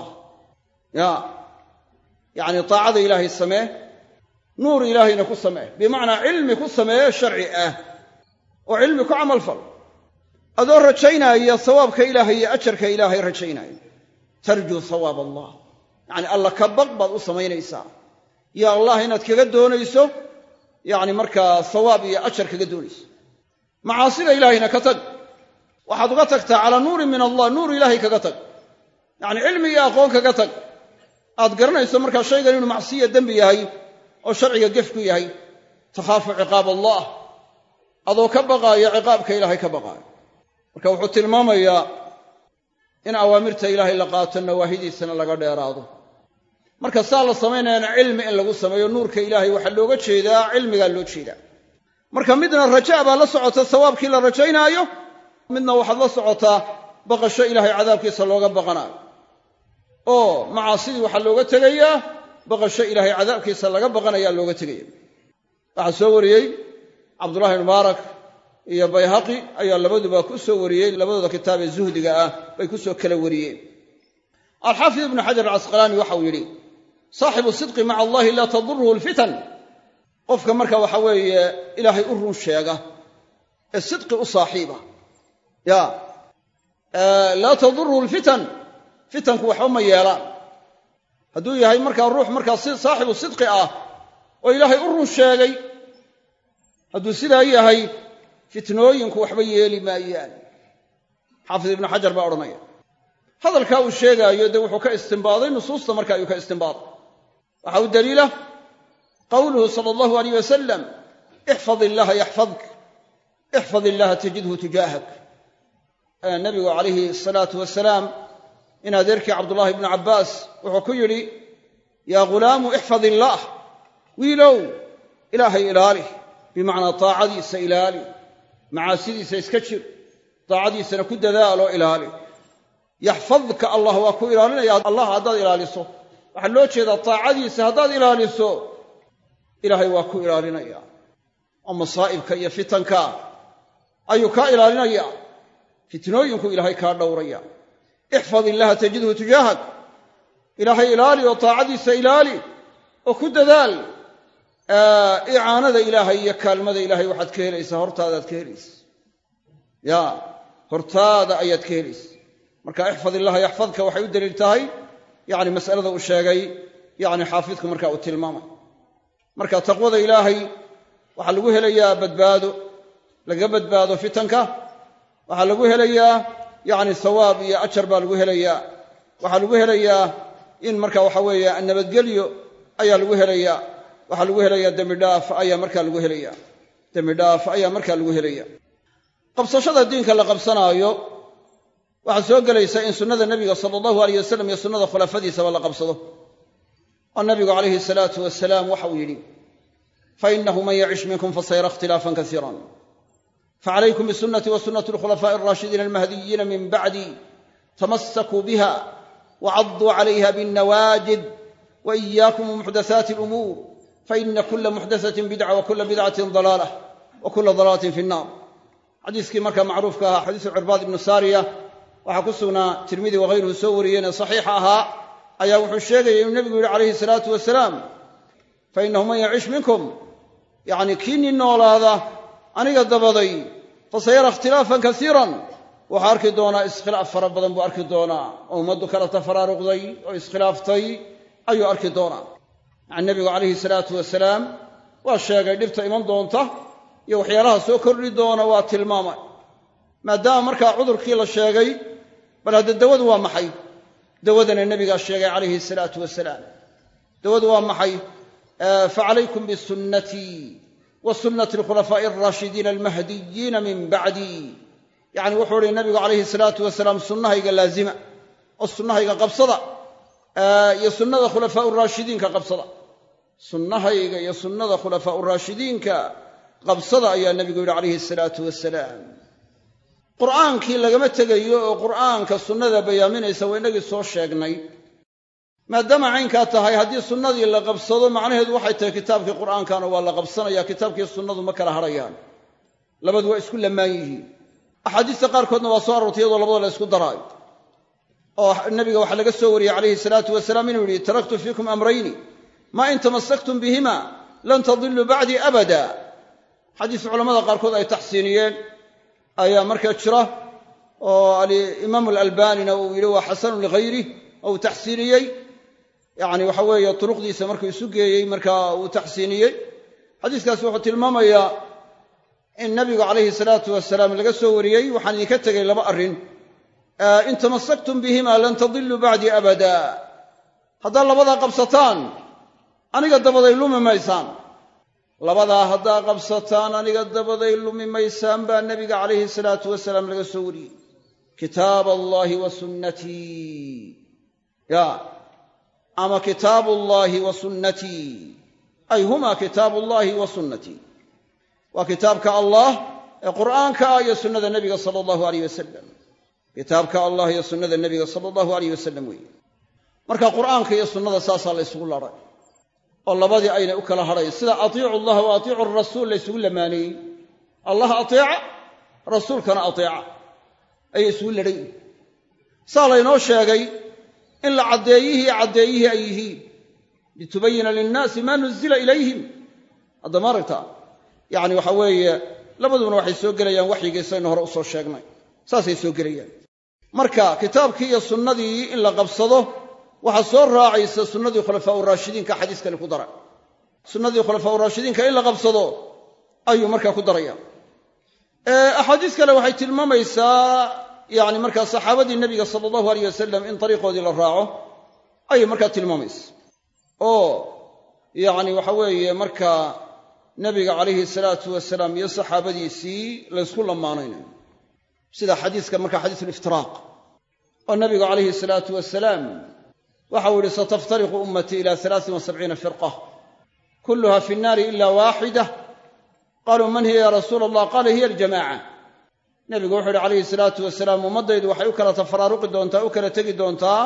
A: taacada ilaahay samee, nuur ilaahayna ku samee, bimacnaa cilmi ku samee sharci ah oo cilmi ku camal fal. adoo rajaynaya sawaabka ilaahay iyo ajarka ilaahay rajaynaya tarjuu sawaab allah yacni alla ka baq baad u samaynaysaa ya allah inaad kaga doonayso yacni markaa sawaab iyo ajar kaga doonayso macaasida ilaahayna ka tag waxaad uga tagtaa calaa nuurin min allah nuur ilaahay kaga tag yacni cilmi iyo aqoon kaga tag aad garanayso markaa shaygan inuu macsiya dembi yahay oo sharciga gef ku yahay takhaafu ciqaab allah adoo ka baqaayo ciqaabka ilaahay ka baqaayo marka wuxuu tilmaamayaa in awaamirta ilaahay la qaato nawaahidiisana laga dheeraado marka saa la samaynayana cilmi in lagu sameeyo nuurka ilaahay waxaa looga jeedaa cilmigaa loo jeedaa marka midna rajaa baa la socota sawaabkii la rajaynaayo midna waxaad la socotaa baqasho ilaahay cadaabkiisa looga baqanaayo oo macaasidii waxaa looga tegayaa baqasho ilaahay cadaabkiisa laga baqanayaa looga tegaya waxaa soo wariyey cabdullahi ibn mubaarak iyo bayhaqi ayaa labaduba ku soo wariyey labadooda kitaab ee zuhdiga ah bay ku soo kala wariyeen alxaafid ibnu xajar alcasqalaani waxau yidhi saaxibu sidqi maca allahi laa tadurhu alfitan qofka marka waxa weeye ilaahay u run sheega ee sidqi u saaxiiba ya laa tadurhu alfitan fitanku waxba ma yeelaan hadduu yahay markaa ruux markaa saaxibu sidqi ah oo ilaahay u run sheegay hadduu sidaa yahay fitnooyinku waxba yeeli maayaan xaafid ibnu xajar baa odhanaya hadalkaa uu sheegaayo dee wuxuu ka istimbaaday nusuusta marka ayuu ka istimbaaday waxa u daliila qowluhu sala allahu alayh wasalam ixfad illaha yaxfadk ixfad illaha tajidhu tujaahak nabigu calayhi asalaatu wasalaam in adeerkii cabdullaahi ibnu cabbaas wuxuu ku yidhi yaa ghulaamu ixfad illaah wiilow ilaahay ilaali bimacnaa taacadiisa ilaali macaasidiisa iska jir taacadiisana ku dadaaloo ilaali yaxfadka allah waa ku ilaalinaya allah haddaad ilaaliso waxaa loo jeedaa taacadiisa haddaad ilaaliso ilaahay waa ku ilaalinaya oo masaa'ibka iyo fitanka ayuu kaa ilaalinaya fitnooyinku ilaahay kaa dhowraya ixfad illaha tajidhu tujaahak ilaahay ilaali oo taacadiisa ilaali oo ku dadaal icaanada ilaahay iyo kaalmada ilaahay waxaad ka helaysaa hortaadaad ka helaysa ya hortaada ayaad ka helaysa marka ixfad illaha yaxfadka waxay u daliil tahay yani mas'alada uu sheegay yani xaafidku marka uu tilmaamay marka taqwada ilaahay waxaa lagu helayaa badbaado laga badbaado fitanka waxaa lagu helayaa yani sawaab iyo ajar baa lagu helayaa waxaa lagu helayaa in marka waxa weeye nabadgelyo ayaa lagu helayaa waxaa lagu helayaa dembidhaaf ayaa markaa lagu helayaa dembidhaaf ayaa markaa lagu helaya qabsashada diinka la qabsanaayo waxaa soo gelaysa in sunnada nebiga sala allahu alayh wasalam iyo sunnada khulafadiisaba la qabsado oo nabigu calayhi salaatu wasalaam waxa uu yidhi fainahu man yacish minkum fasayara ikhtilaafan kasiiran facalaykum bisunati wa sunnati alkhulafaa'i alraashidiina almahdiyiina min bacdi tamassakuu biha wacaduu calayha binnawaajid wa iyaakum muxdathaati alumuur faina kula muxdathatin bidca wa kula bidcatin dalaalah wa kula dalaalatin fi nnaar xadiiskii markaa macruufka ahaa xadiisu cirbaad ibnu saariya waxaa ku sugnaa tirmidi waghayruhu soo wariyeen ee saxiixa ahaa ayaa wuxuu sheegaya inuu nebigu yidhi calayhi salaatu wasalaam fainahu man yacish minkum yacni kii nin noolaada aniga dabaday fasayara ikhtilaafan kasiiran waxaa arki doonaa iskhilaaf fara badan buu arki doonaa oo ummaddu kala tafaraaruqday oo iskhilaaftay ayuu arki doonaa yani nebigu calayhi salaatu wasalaam waa sheegay dhibta iman doonta iyo waxyaalaha soo kordhi doona waa tilmaamay maadaama markaa cudurkii la sheegay bal hadda dawadu waa maxay dawadana nebigaa sheegay calayhi salaatu wasalaam dawadu waa maxay facalaykum bisunnatii wa sunnati alkhulafaa'i alraashidiina almahdiyiina min bacdii yacni wuxuu ihi nabigu calayhi salaatu wasalaam sunnahayga laazima oo sunnahayga qabsada iyo sunnada khulafaa'u raashidiinka qabsada sunnahayga iyo sunnada khulafaa'u raashidiinka qabsada ayaa nebigu yidhi calayhi salaatu wasalaam qur'aankii lagama tegayo oo qur'aanka sunnada bayaaminaysa waa inagii soo sheegnay maadaama caynkaa tahay haddii sunnadii la qabsado macnaheedu waxay tahay kitaabkii qur'aankana waa la qabsanaya kitaabkii sunnadu ma kala hadhayaan labadu waa isku lamaan yihiin axaadiista qaarkoodna waa soo aroortay iyadoo labada la isku daraayo oo nabiga waxaa laga soo wariyey calayhi salaatu wasalaam inuu yidhi taraktu fiikum amrayni maa in tamassaktum bihima lan tadiluu bacdii abada xadiis culammada qaarkood ay taxsiiniyeen ayaa markaa jira oo al-imaam al-Albanina uu yidhi waa xasanun lighayrihi oo uu taxsiiniyey yacni waxa weeye turuqdiisa markuu isu geeyey markaa uu taxsiiniyey xadiiskaasi wuxuu tilmaamayaa in nabigu calayhi salaatu wasalaam laga soo wariyey waxaan idinka tegay laba arrin in tamassaktum bihima lan tadilluu bacdii abada haddaad labadaa qabsataan aniga dabaday lumi maysaan labadaa haddaa qabsataan aniga dabaday lumi maysaan baa nebiga calayhi salaatu wasalaam laga soo wariyey kitaab allahi wa sunnatii ya ama kitaabu llahi wa sunnatii ay humaa kitaabu llahi wa sunnatii waa kitaabka allah ee qur'aanka ah iyo sunnada nebiga sala allahu alayh wasalam kitaabka allah iyo sunnada nebiga sala allahu alayh wasalam weeye marka qur'aanka iyo sunnada saasaa la ysugu laray oo labadii aynay u kala hadhayn sida atiicu allaha wa atiicu arasuul la ysugu lamaaneeyey allah ateeca rasuulkana ateeca ayay isugu ladhan yihin saa laynoo sheegay in la caddeeyihii ay yihiin litubayina linnaasi maa nuzila ilayhim haddama aragtaa yacni waxa weeye labadubana waxay soo gelayaan waxyigiisaynu hore u soo sheegnay saasay soo gelayaan marka kitaabkii iyo sunnadii in la qabsado waxaa soo raacaysa sunnadii khulafaa'u raashidiinka xadiiskani ku daray sunnadii khulafaa'u raashidiinka in la qabsado ayuu markaa ku daraya axaadiis kale waxay tilmaamaysaa yacni markaa saxaabadii nebiga sala allahu alayh wasalam in dariiqoodii la raaco ayay markaa tilmaamaysa oo yacni waxa weeye markaa nebiga calayhi salaatu wasalaam iyo saxaabadiisii laysku lamaanaynayo sida xadiiska markaa xadiisu liftiraaq oo nebigu calayhi salaatu wasalaam waxau yihi sataftariqu ummatii ila 73 firqa kulluha fi nnaari ila waaxida qaluu man hiya ya rasuula allah qaala hiya aljamaaca nebigu wuxuu yihi calayhi salaatu wasalaam ummaddaydu waxay u kala tafaraaruqi doontaa u kala tegi doontaa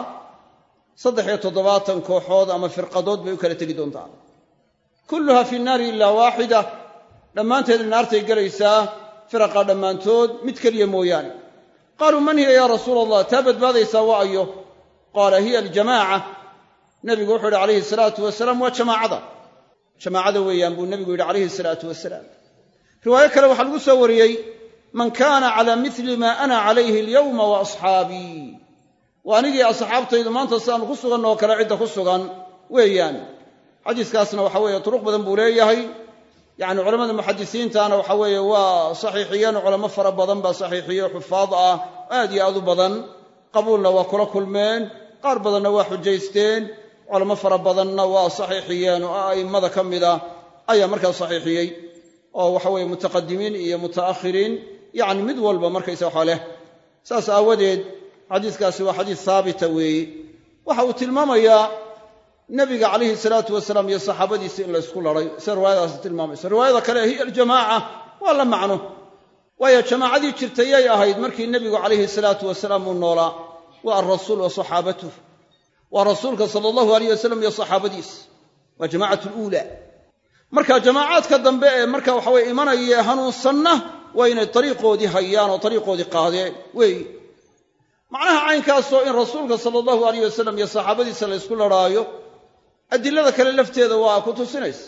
A: 73 kooxood ama firqadood bay u kala tegi doontaa kulluha fi nnaari ilaa waaxida dhammaanteed naartay gelaysaa firaqa dhammaantood mid keliya mooyaane qaaluu man hiya ya rasuula allah taa badbaadaysaa waa ayo qaala hiya aljamaaca nebigu wuxuu yidhi calayhi salaatu wasalaam waa jamaacada weeyaan buu nebigu yidhi calayhi salaatu wasalaam riwaayo kale waxaa lagu soo wariyey man kaana calaa mili maa ana calayhi alyawma wa asxaabii waa anigii asxaabtaydu maanta sidaanu ku sugan oo kale cidda ku sugan weeyaan xadiiskaasna waxa weeye turuq badan buu leeyahay yacni culammada muxadisiintaana waxa weeye waa saxiixiyeen culamo fara badan baa saxiixiye xufaad ah aad iyo aad u badan qabuulna waa kula kulmeen qaar badanna waa xujaysteen culamo fara badanna waa saxiixiyeen oo a'immada ka mida ayaa markaa saxiixiyey oo waxa weeye mutaqadimiin iyo muta'akhiriin yacni mid walba markaysa waxa leh saas aawadeed xadiiskaasi waa xadiis haabita weeye waxa uu tilmaamayaa nebiga calayhi salaatu wasalaam iyo saxaabadiisi in la ysku laray sida riwaayadaasi tilmaamayso riwaayada kale hiya aljamaaca waa la macno waayo jamaacadii jirtayay ahayd markii nebigu calayhi salaatu wasalaam uu noolaa waa alrasuul wa saxaabatuh waa rasuulka sala allahu alayh wasalam iyo saxaabadiis waa jamaacatu luula marka jamaacaadka dambe ee marka waxa weye imanaya hanuunsanna waa inay dariiqoodii hayaan oo dariiqoodii qaadeen weeye macnaha caynkaasoo in rasuulka sala allahu alayh wasalam iyo saxaabadiisa la ysku larhaayo adilada kale lafteeda waa ku tusinaysa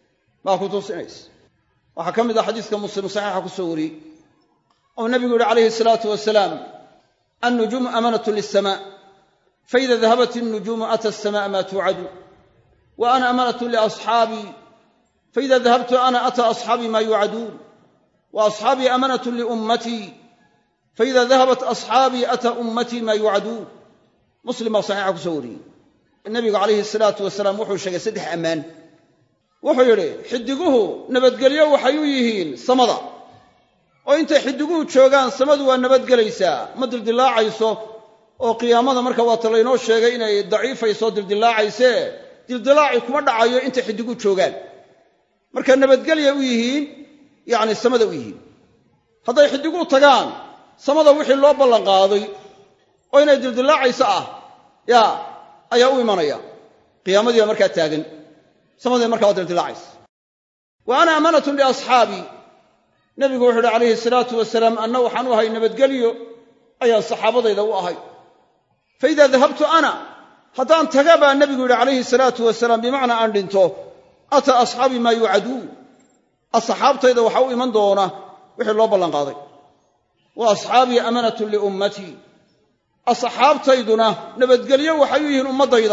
A: waxaa ka mid ah xadiiska muslim saxiixa ku soo wariyey oo nebigu yihi calayhi salaatu wasalaam annujuumu amanatu lisamaa faida dahabat innujuumu ata asamaa maa tuucadu wa ana amanatu liasxaabii faida dahabtu ana ata asxaabii maa yuucaduun wa asxaabii amanatu liummatii faida dahabat asxaabii ata ummatii maa yuucaduun muslim baa saxiixa ku soo wariyey nebigu calayhi salaatu wasalaam wuxuu sheegay 3 ammaan wuxuu yidhi xidiguhu nabadgelyo waxay u yihiin samada oo intay xidiguhu joogaan samadu waa nabadgelaysaa ma dildilaacayso oo qiyaamada marka waata laynoo sheegay inay daciifayso dildilaacaysee dildilaaci kuma dhacayo intay xidiguhu joogaan marka nabadgelya u yihiin yacni samada u yihiin hadday xidiguhu tagaan samada wixii loo ballanqaaday oo inay dildilaacayso ah ayaa u imanaya qiyaamadii baa markaa taagan samadii markaa waa dildilaacaysa wa ana amanatun liasxaabii nebigu wuxuu uhi calayhi salaatu wasalaam anna waxaan u ahay nabadgelyo ayaan saxaabadayda u ahay faida dahabtu ana haddaan taga baa nebigu yidhi calayhi salaatu wasalaam bimacnaa aan dhinto ata asxaabii maa yuucaduun asxaabtayda waxaa u iman doona wixii loo ballanqaaday wa asxaabii amanatun liummatii asxaabtayduna nabadgelyo waxay u yihiin ummaddayda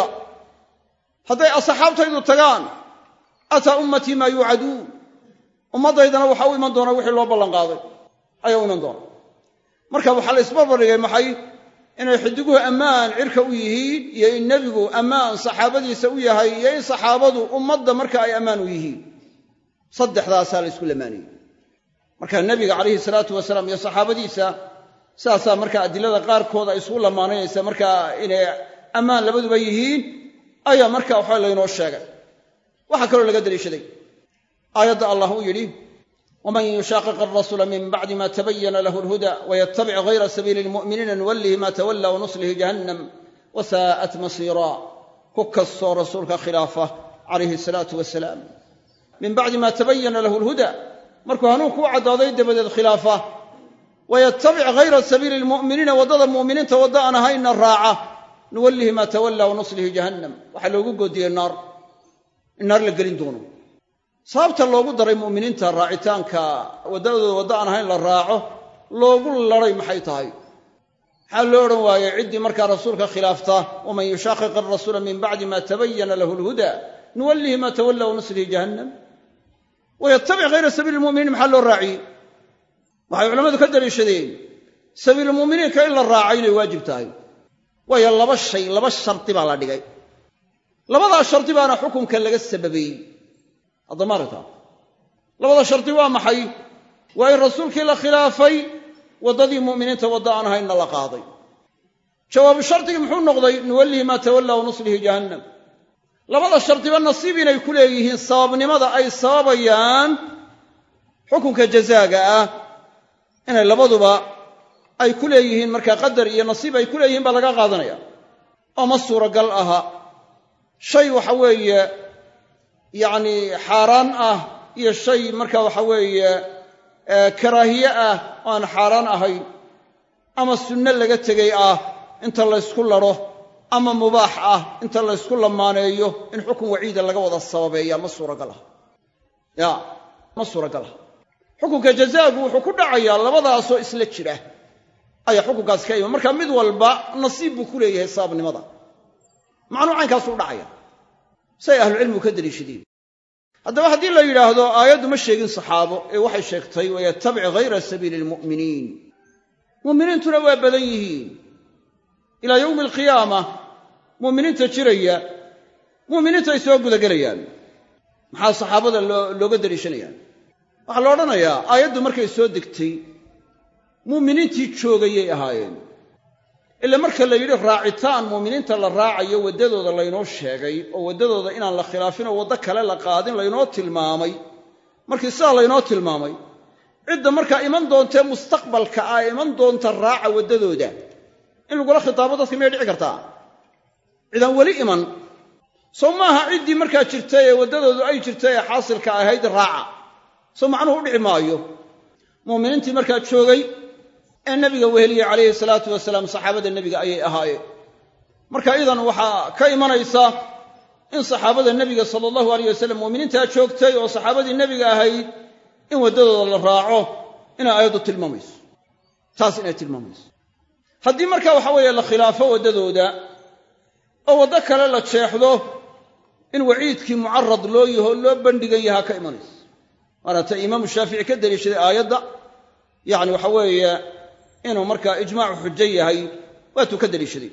A: hadday asxaabtaydu tagaan ataa ummatii maa yuucaduun ummaddaydana waxaa u iman doona wixii loo ballanqaaday ayaa u iman doona marka waxaa la isbarbardhigay maxay inay xidiguhu ammaan cirka u yihiin iyo in nebigu ammaan saxaabadiisa u yahay iyo in saxaabadu ummadda marka ay ammaan u yihiin saddexdaasaa la isku lamaaniyey marka nebiga calayhi salaatu wasalaam iyo saxaabadiisa saasaa marka adilada qaarkood ay isugu lamaanayaysa markaa inay ammaan labaduba yihiin ayaa marka waxaa laynoo sheegay waxaa kaloo laga daliishaday aayadda allah uu yidhi waman yushaqiq arasuula min bacdi ma tabayana lahu alhuda wayatabic hayra sabiili lmu'miniina nuwallihi ma tawalla wanuslihi jahannam wasaa'at masiira ku kastoo rasuulka khilaafa calayhi salaatu wasalaam min bacdi ma tabayana lahu alhuda markuu hanuunku u caddaaday dabadeed khilaafa wayatabic hayra sabiili lmu'miniina waddada mu'miniinta wadda aan ahaynna raaca nuwallihi maa tawalla wanuslihi jahannam waxaa loogu goodiyey naar in naar la gelin doono sababta loogu daray mu'miniinta raacitaanka waddadooda wadda aan ahayn la raaco loogu laday maxay tahay maxaa loo odhan waayey ciddii markaa rasuulka khilaafta waman yushaqiq arasuula min bacdi ma tabayana lahu alhuda nuwallihi maa tawalla wanuslihi jahannam wayatabic hayra sabiili lmu'miniin maxaa loo raaciyey waxay culammadu ka daliishadeen sabiilulmu'miniinka in la raaco inay waajib tahay waayo laba shardi baa la dhigay labadaa shardi baana xukunka laga sababeeyey haddama aragtaa labada shardi waa maxay waa in rasuulkii la khilaafay waddadii mu'miniinta wadda aan ahaynna la qaaday jawaabu shardigii muxuu noqday nuwallihi maa tawalla wanuslihi jahannam labada shardiba nasiib inay ku leeyihiin sababnimada ay sababayaan xukunka jazaaga ah inay labaduba ay ku leeyihiin markaa qadar iyo nasiib ay ku leeyihiin baa laga qaadanaya oo ma suuragal aha shay waxa weeye yacni xaaraan ah iyo shay marka waxa weeye karaahiye ah oo aan xaaraan ahayn ama sunno laga tegay ah inta laysku ladho ama mubaax ah inta laysku lamaaneeyo in xukun waciida laga wada sababeeya ma suuragal ah ya ma suuragal ah xukunka jazaagu wuxuu ku dhacayaa labadaasoo isla jira ayaa xukunkaas ka iman marka mid walba nasiib buu ku leeyahay sababnimada macnuu caynkaasuu u dhacaya say ahlucilmigu ka daliishadeen haddaba haddii la yidhaahdo aayaddu ma sheegin saxaabo ee waxay sheegtay wayatabic hayra sabiili lmu'miniin mu'miniintuna waa badan yihiin ilaa yowmi alqiyaama mu'miniinta jiraya mu'miniinta ay soo gudagelayaan maxaa saxaabada looga daliishanayaan waxaa la odhanayaa aayaddu markay soo degtay mu'miniintii joogayay ahaayeen ila marka la yidhi raacitaan mu'miniinta la raacayo waddadooda laynoo sheegay oo waddadooda inaan la khilaafin oo waddo kale la qaadin laynoo tilmaamay markii sidaa laynoo tilmaamay cidda markaa iman doontee mustaqbalka ah iman doonta raaca waddadooda in lagula khitaabo dadka miyay dhici kartaa cidaan weli iman soo maaha ciddii markaa jirtay ee waddadoodu ay jirtay ee xaasilka ahayd raaca soo macnuhu u dhici maayo mu'miniintii markaa joogay ee nebiga weheliyey calayhi salaatu wasalaam saxaabada nebiga ayay ahaayeen marka idan waxaa ka imanaysa in saxaabada nebiga sala allahu alayh wasalam mu'miniintaa joogtay oo saxaabadii nebiga ahayd in waddadooda la raaco inay aayaddu tilmaamayso taas inay tilmaamayso haddii marka waxa weeye la khilaafo waddadooda oo waddo kale la jeexdo in waciidkii mucarad loo yaho loo bandhigan yahaa ka imanayso waana ta imaamu shaafici ka daliishaday aayadda yacni waxa weeye inuu markaa ijmaacu xujo yahay waatuu ka daliishaday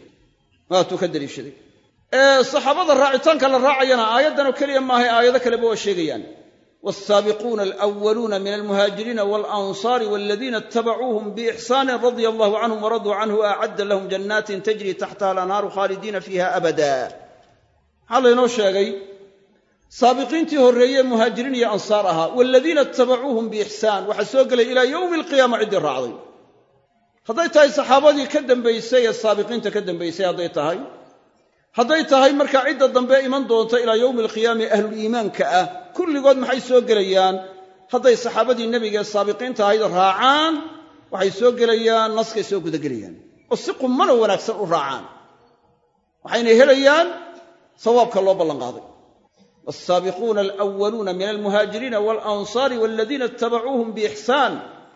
A: saxaabada raacitaanka la raacayana aayaddan oo keliya maahay aayado kaleba waa sheegayaan والسابقون الأولون من المهاجرين والأنصار والذين اتبعوهم بإحسان رضي الله عنهم ورضوا عنه أعد لهم جنات تجري تحتها الأنهار خالدين فيها أبدا هذا ينوشاقي سابقين تهرية مهاجرين يا أنصارها والذين اتبعوهم بإحسان وحسوق إلى يوم القيامة عد الرعضي هذا صحابتي كدن بيسي السابقين تكدن بيسي hadday tahay markaa cidda dambe iman doonta ilaa yowmi alqiyaami ahluliimaanka ah kulligood maxay soo gelayaan hadday saxaabadii nebiga ee saabiqiinta ahayd raacaan waxay soo gelayaan naskay soo gudagelayaan oo si qummanoo wanaagsan u raacaan waxayna helayaan sawaabka loo ballanqaaday والسابقون الأولون من المهاجرين والأنصار والذين اتبعوهم بإحسان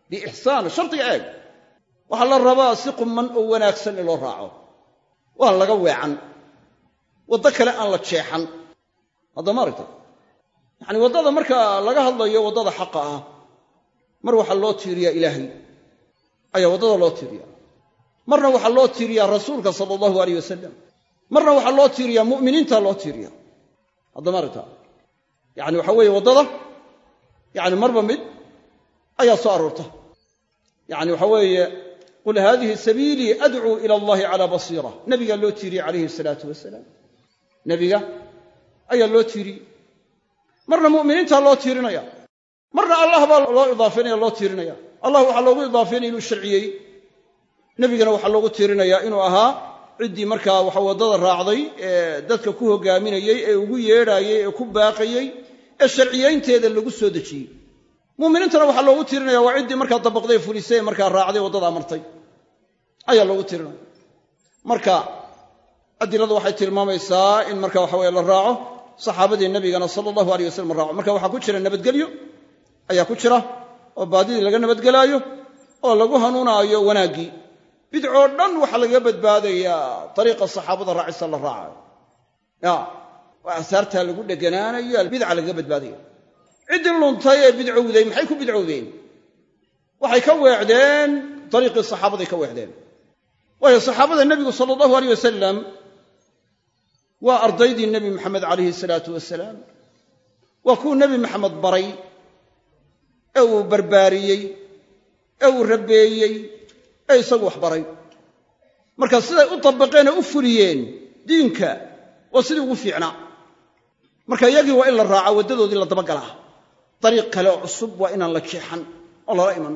A: biixsaan shardiga eeg waxaa la rabaa si quman oo wanaagsan in loo raaco waan laga weecan waddo kale aan la jeexan hadda maaragta yacni waddada marka laga hadlayo waddada xaqa ah mar waxaa loo tiiriyaa ilaahay ayaa waddada loo tiiriyaa marna waxaa loo tiiriyaa rasuulka sala allahu alayh wasalam marna waxaa loo tiiriyaa mu'miniinta loo tiiriyaa hadda maaragta yacni waxa weeye waddada yacni marba mid ayaa soo aroorta yacni waxa weeye qul haadihi sabiilii adcuu ila allahi calaa basiira nebigaa loo tiiriyey calayhi salaatu wasalaam nebiga ayaa loo tiiriyey marna mu'miniintaa loo tiirinaya marna allah baa loo idaafaynaya loo tiirinaya allah waxaa loogu idaafaynaya inuu sharciyey nebigana waxaa loogu tiirinayaa inuu ahaa ciddii markaa waxa waddada raacday ee dadka ku hogaaminayey ee ugu yeedhaayey ee ku baaqayey ee sharciyaynteeda lagu soo dejiyey mu'miniintana waxaa loogu tiirinaya waa ciddii markaa dabaqday fulisay ee markaa raacday waddadaa martay ayaa loogu tiirinaya marka adiladu waxay tilmaamaysaa in marka waxa weye la raaco saxaabadii nebigana sala allahu alayh wasalam raaco marka waxaa ku jira nabadgelyo ayaa ku jira oo baadidii laga nabadgelaayo oo lagu hanuunaayo wanaaggii bidcoo dhan waxaa lagaga badbaadayaa dariiqa saxaabada raacisa la raacayo ya waa aasaartaa lagu dheganaanayo bidca lagaga badbaadaya ciddii luntay ee bidcowday maxay ku bidcowdeen waxay ka weecdeen dariiqii saxaabaday ka weecdeen waayo saxaabada nebigu sala allahu alayh wasalam waa ardaydii nebi maxamed calayhi salaatu wasalaam waa kuwuu nebi maxamed baray ee uu barbaariyey ee uu rabbeeyey ee isagu wax baray marka siday u dabaqeen oo u fuliyeen diinka waa sidii ugu fiicnaa marka iyagii waa in la raaca waddadoodii la dabagalaa dariiq kale oo cusub waa inaan la jeexan oo lala iman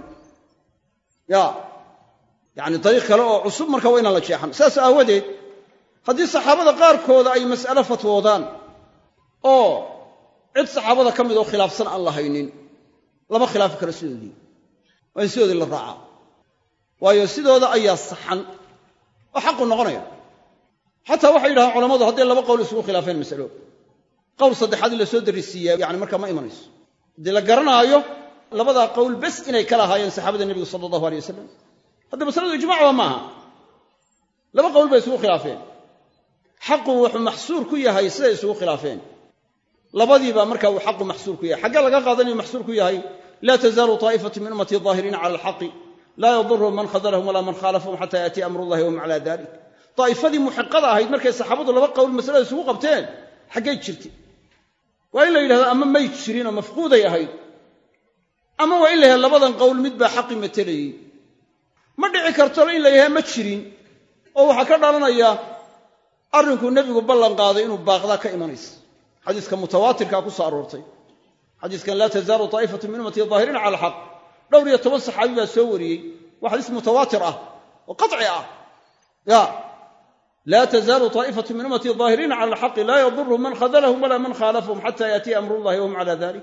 A: yacni dariiq kale oo cusub marka waa inaan la jeexan saas aawadeed haddii saxaabada qaarkooda ay mas'ale fatwoodaan oo cid saxaabada ka mid oo khilaafsan aan la haynin lama khilaafi karo sidoodii waa in sidoodii la raacaa waayo sidooda ayaa saxan oo xaqu noqonaya xataa waxay yidhahaan culammadu hadday laba qowl isugu khilaafeen masalo qowl saddexaad in la soo darisiiyaa yani markaa ma imanayso haddii la garanaayo labadaa qowl bes inay ka lahaayeen saxaabada nebiga sala allahu alay wasalam hadda masaladu ijmacba maaha laba qowl bay isugu khilaafeen xaqu wuxuu maxsuur ku yahay siday isugu khilaafeen labadiibaa markaa uu xaqu maxsuur ku yahay xaggee laga qaadanayu maxsuur ku yahay laa tazaalu taa'ifatu min ummatii daahiriina cala alxaqi laa yadurhum man khadalahum walaa man khaalafahum xataa yaatiya amrullahi wahum calaa dalik daa'ifadii muxiqada ahayd markay saxaabadu laba qowl masalada isugu qabteen xaggay jirtay waa in la yidhahdo ama may jirin oo mafquuday ahayd ama waa in la yidhahdo labadan qowl mid baa xaqi matelayey ma dhici karto in la yahay ma jirin oo waxaa ka dhalanaya arrinkuu nebigu ballan qaaday inuu baaqdaa ka imanaysa xadiiska mutawaatirkaa ku soo aroortay xadiiskan laa tazaalu taa'ifatu min ummatii daahiriina cala alxaq 12 saxaabi baa soo wariyey waa xadiis mutawaatir ah oo qaci ah laa tazaalu taa'ifatu min ummatii daahiriina cala alxaqi laa yadurhum man khadalahum walaa man khaalafahum xataa yaatiya amrullahi wahum calaa dalik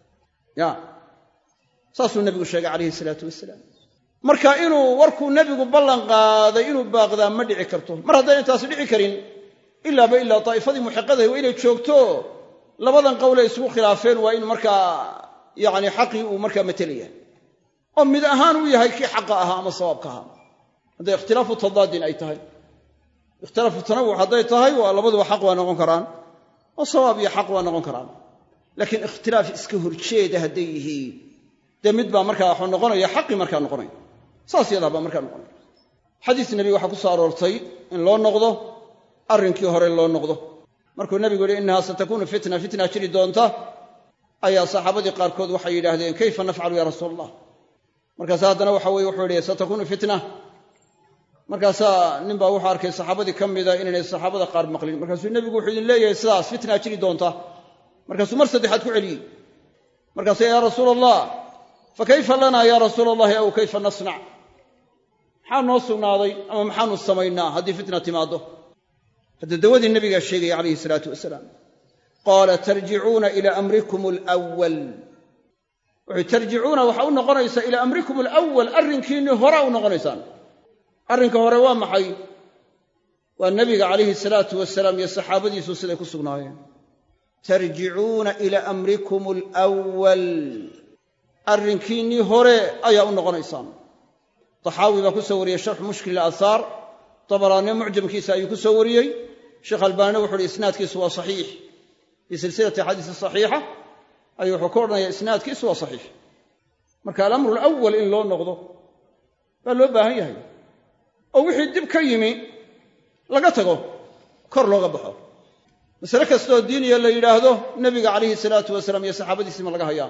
A: saasuu nebigu sheegay calayhi salaatu wasalaam marka inuu warkuu nebigu ballan qaaday inuu baaqdaa ma dhici karto mar haddayna taasi dhici karin ilaaba ilaa daa'ifadii muxiqadahi waa inay joogto labadan qowlay isugu khilaafeen waa in markaa yacni xaqii uu markaa matelaya oo mid ahaan uu yahay kii xaqa ahaa ama sawaabka ahaa hadday ikhtilaafu tadaadin ay tahay ikhtilaafu tanawuc hadday tahay waa labaduba xaq waa noqon karaan oo sawaab iyo xaq waa noqon karaan laakiin ikhtilaaf iska horjeeda hadday yihiin dee mid baa markaa waxuu noqonaya xaqii markaa noqonaya saas yadaa baa markaa noqonaya xadiis nebiga waxaa ku soo aroortay in loo noqdo arrinkii hore loo noqdo markuu nebigu yihi innahaa satakunu fitna jiri doonta ayaa saxaabadii qaarkood waxay yidhaahdeen kayfa nafcalu ya rasuul allah markaasa haddana waxa weye wuxuu yidhi satakunu fitna markaasaa nin baa wuxuu arkay saxaabadii ka mida inaynay saxaabada qaar maqlin markaasuu nebigu wuxuu idin leeyahay sidaas fitnaa jiri doonta markaasuu mar saddexaad ku celiyey markaasuu yaa rasuula allah fa kayfa lanaa yaa rasuula allahi aw kayfa nasnac maxaa noo sugnaaday ama maxaanu samaynaa haddii fitna timaaddo hadda dawadii nebigaa sheegaya calayhi salaatu wasalaam qaala tarjicuuna ilaa amrikum alwal wuxuu tarjicuuna waxaa u noqonaysaa ilaa amrikum alawal arrinkiinnii horaa u noqonaysaan arrinka hore waa maxay waa nebiga calayhi salaatu wasalaam iyo saxaabadiisu siday ku sugnaayeen tarjicuuna ilaa amrikum alwal arrinkiinnii hore ayaa u noqonaysaan. taxaawi baa ku soo wariyey sharxu mushkil al-aahaar, tabaraani mucjamkiisa ayuu ku soo wariyey. sheekh albaanina wuxuu uhi isnaadkiisu waa saxiix, fii silsilati axaadiis saxiixa ayuu wuxuu ka odhanayaa isnaadkiisu waa saxiix. marka alamru alawal in loo noqdo baa loo baahan yahay, oo wixii dib ka yimi laga tago, kor looga baxo. masale kastoo diiniya la yidhaahdo nebiga calayhi salaatu wasalaam iyo saxaabadiisii ma laga hayaa,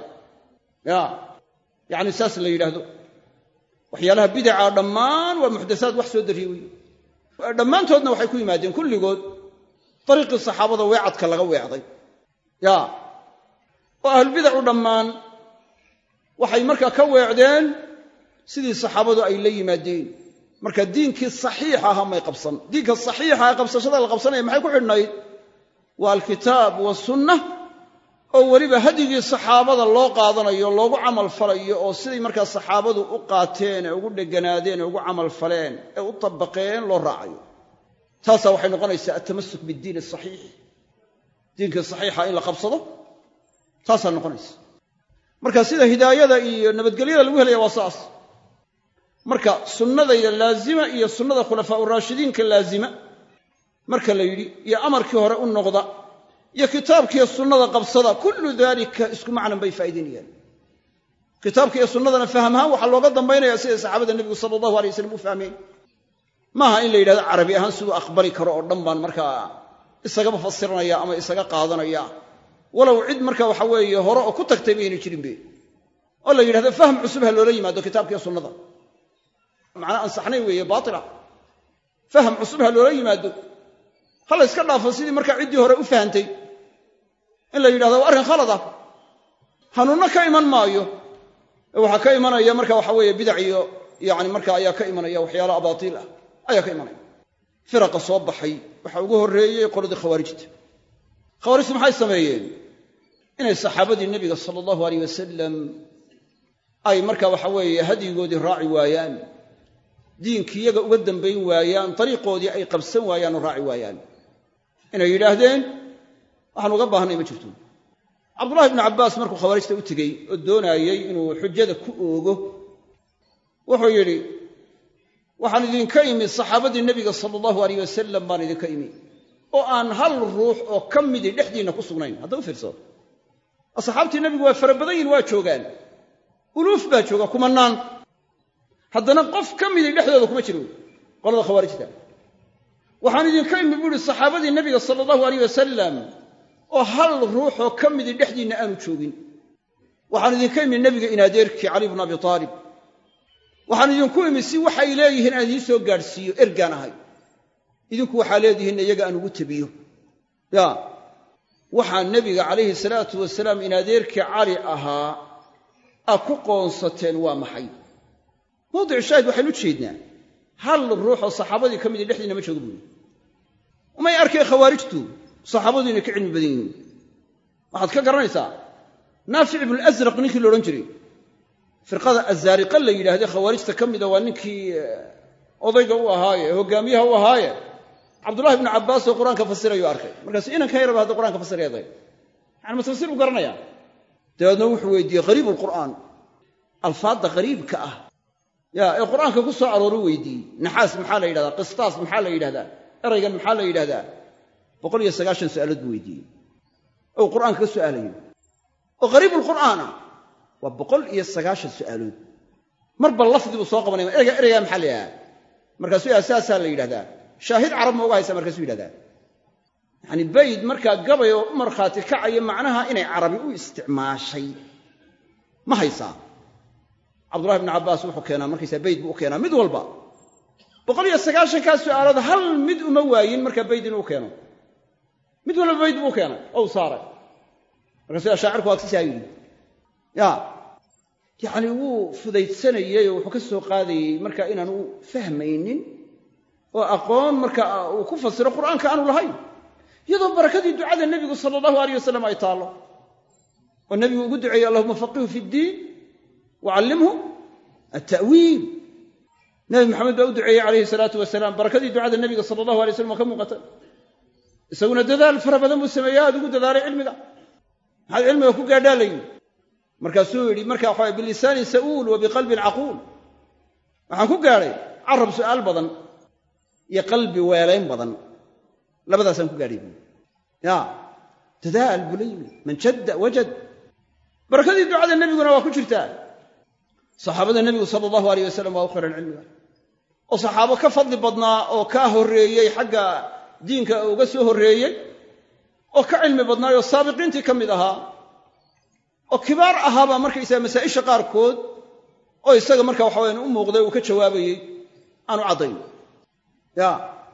A: yacni saas la yidhaahdo. waxyaalaha bidaca dhammaan waa muxdathaad, wax soo dariyey wey. dhammaantoodna waxay ku yimaadeen kulligood dariiqii saxaabada weecadka laga weecday, oo ahlulbidacu dhammaan waxay markaa ka weecdeen sidii saxaabadu ay la yimaadeen. marka diinkii saxiixa ahaa may qabsan. diinka saxiixa ee qabsashada la qabsanaya maxay ku xidhnayd? waa alkitaab wasunna, oo weliba hadyigii saxaabada loo qaadanayo, loogu camal falayo, oo siday markaa saxaabadu u qaateen ee ugu dheganaadeen ee ugu camal faleen ee u tabaqeen loo raacayo. taasaa waxay noqonaysaa atamasuk biddiin asaxiix, diinka saxiixa in la qabsado, taasaa noqonaysa. marka sida hidaayada iyo nabadgelyada lagu helaya waa saas. marka sunnadayda laazima iyo sunnada khulafaa uraashidiinka laazima marka la yidhi, iyo amarkii hore u noqda, iyo kitaabkiiyo sunnada qabsada, kullu daalika isku macnan bay faa'iidaynayaan. kitaabka iyo sunnadana fahmahaan waxaa looga dambaynaya siday saxaabada nebigu sala allahu alay wasalam u fahmeen. maaha in la yidhahdo carabi ahaan siduu aqbali karo oo dhan baan markaa isagaba fasiranaya ama isaga qaadanaya, walow cid marka waxa weeye hore oo ku tagtay bayna jirinbe, oo la yidhahdo fahm cusub ha loola yimaado kitaabkiiyo sunnada. macnaa ansaxnay weeye, baatila. fahm cusub ha loola yimaado, ha la iska dhaafo sidii markaa ciddii hore u fahantay in la yidhahdo waa arrin khalad ah, hanuunna ka iman maayo. waxaa ka imanaya marka waxa weeye bidac iyo yani marka ayaa ka imanaya waxyaala abaatiil ah ayaa ka imanaya. firaqa soo baxay waxaa ugu horreeyey qoladii khawaarijta. khawaarijtu maxay sameeyeen? inay saxaabadii nebiga sala allahu alayh wasalam ay marka waxa weeye hadyigoodii raaci waayaan, diinkii iyaga uga dambayn waayaan, dariiqoodii ay qabsan waayaan oo raaci waayaan. inay yidhaahdeen waxaan uga baahnay ma jirto. cabdullahi ibnu cabbaas markuu khawaarijta u tegey oo doonaayey inuu xujada ku oogo, wuxuu yidhi waxaan idinka imi saxaabadii nebiga sala allahu alayh wasalam baan idinka imi, oo aan hal ruux oo ka midii dhexdiinna ku sugnayn. hadda u fiirsado, asxaabtii nebigu waa fara badan yihin, waa joogaan, uluuf baa jooga, kumanaan. haddana qof ka midii dhexdooda kuma jiro qolada khawaarijta. waxaan idinka imi buu ihi saxaabadii nebiga sala allahu alayh wasalam oo hal ruuxoo ka midii dhexdiinna aanu joogin. waxaan idinka imi nebiga in adeerkii cali bnu abi aalib. waxaan idinku imi si waxay leeyihiin aan idiin soo gaadhsiiyo, ergaan ahay. idinku waxaa leedihiinna iyaga aan ugu tabiyo. waxaa nebiga calayhi salaatu wasalaam in adeerkii cali ahaa aad ku qoonsateen waa maxay? mawdic shaahid waxaynu u jeednaa hal ruuxoo saxaabadii ka midii dhexdiinna ma joogo buuri. umay arkeen khawaarijtu saxaabadu inay ka cilmi badan yihiin. waxaad ka garanaysaa naafic ibnulasraq ninkii la odhan jiray, firqada azaariqa la yidhaahday khawaarijta ka mida, waa ninkii odayga u ahaaye, hogaamiyaha u ahaaye, cabdullahi ibnu cabbaas oo qur-aanka fasirayuu arkay. markaasu inanka yaraba hadda qur-aanka fasirayday, yani ma tafsiir u garanaya. dabeedna wuxuu weydiiyey qariib alqur'aan, alfaadda qariibka ah ee qur-aanka ku soo arooru weydiiyey. naxaas maxaa la yidhahdaa? qistaas maxaa la yidhahdaa? eraygan maxaa la yidhahdaa? 190 su'aalood buu weydiiyey oo qur-aanka ka su'aalayo, oo qariib alqur'aana waa 190 su'aalood. marba lafdi buu soo qabanaya, eraygaa maxaa la yidhahdaa? markaasuu yidhahdaa saasaa la yidhahdaa. shaahid carab ma uga haysaa? markaasuu yidhahdaa yani bayd markaa gabay oo u markhaati kacaya macnaha inay carabi u isticmaashay ma haysaa? cabdullahi ibnu cabbaas wuxuu keenaa markaysaa bayd buu u keenaa mid walba 190kaa su'aalood hal mid uma waayin markaa bayd inuu keeno. mid walba bayd buu u keenay oo u saaray. markaasuu shaacirku waa kasiisaa yidhi yacni wuu fudaydsanayey oo wuxuu ka soo qaadayey marka inaanu fahmaynin oo aqoon marka uu ku fasiro qur'aanka aanu lahayn, iyadoo barakadii ducada nebigu sala allahu alayh wasalam ay taallo, oo nebigu ugu duceeyey allahuma faqihu fi ddiin wacallimhu atta'wiil. nebi maxamed baa u duceeyey calayhi salaatu wasalaam, barakadii ducada nebiga sala allahu alay waslam waa ka muuqata. isaguna dadaal fara badan buu sameeyey, aad ugu dadaalay cilmiga. maxaad cilmiga ku gaadhaa la yidhi? markaasuu yidhi markaa waxa bilisaanin sa'uul wa biqalbin caquul waxaan ku gaadhay carab su'aal badan iyo qalbi weelayn badan labadaasaan ku gaadhay ya dadaal bulayli man jadda wajad barakadii ducada nabiguna waa ku jirtaa saxaabada nabigu sallallahu alayhi wasallam waa khayr cilmiga oo saxaabo ka fadli badnaa oo ka horeeyay xagga diinka uga soo horeeyay oo ka cilmi badnaa oo saabiqiintii kamid ahaa oo kibaar ahaaba markaysa masaa'isha qaarkood oo isaga markaa waxa weeyaan u muuqday uu ka jawaabayay aanu cadayn ya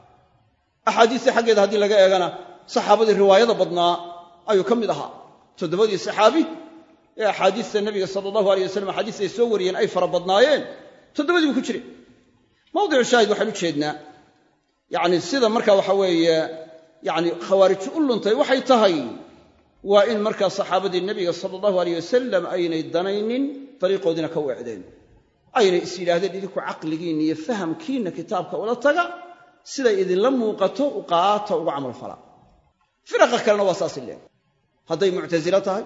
A: axaadiista xaggeeda haddii laga eegana saxaabadii riwaayada badnaa ayuu ka mid ahaa toddobadii saxaabi ee axaadiista nabiga sallallahu alayhi wasallam axaadiista ay soo wariyeen ay fara badnaayeen toddobadii buu ku jiray mawdicu shaahid waxaan u jeednaa yacni sida markaa waxa weeye yacni khawaarij u luntay waxay tahay waa in markaa saxaabadii nabiga sallallahu alayhi wasallam aynay danaynin dariiqoodina ka weecdeen aynay is yidhaahdeen idinku caqligiinna iyo fahamkiinna kitaabka ula taga siday idinla muuqato u qaata ugu camal fala firaqa kalena waa saas illee hadday muctasilo tahay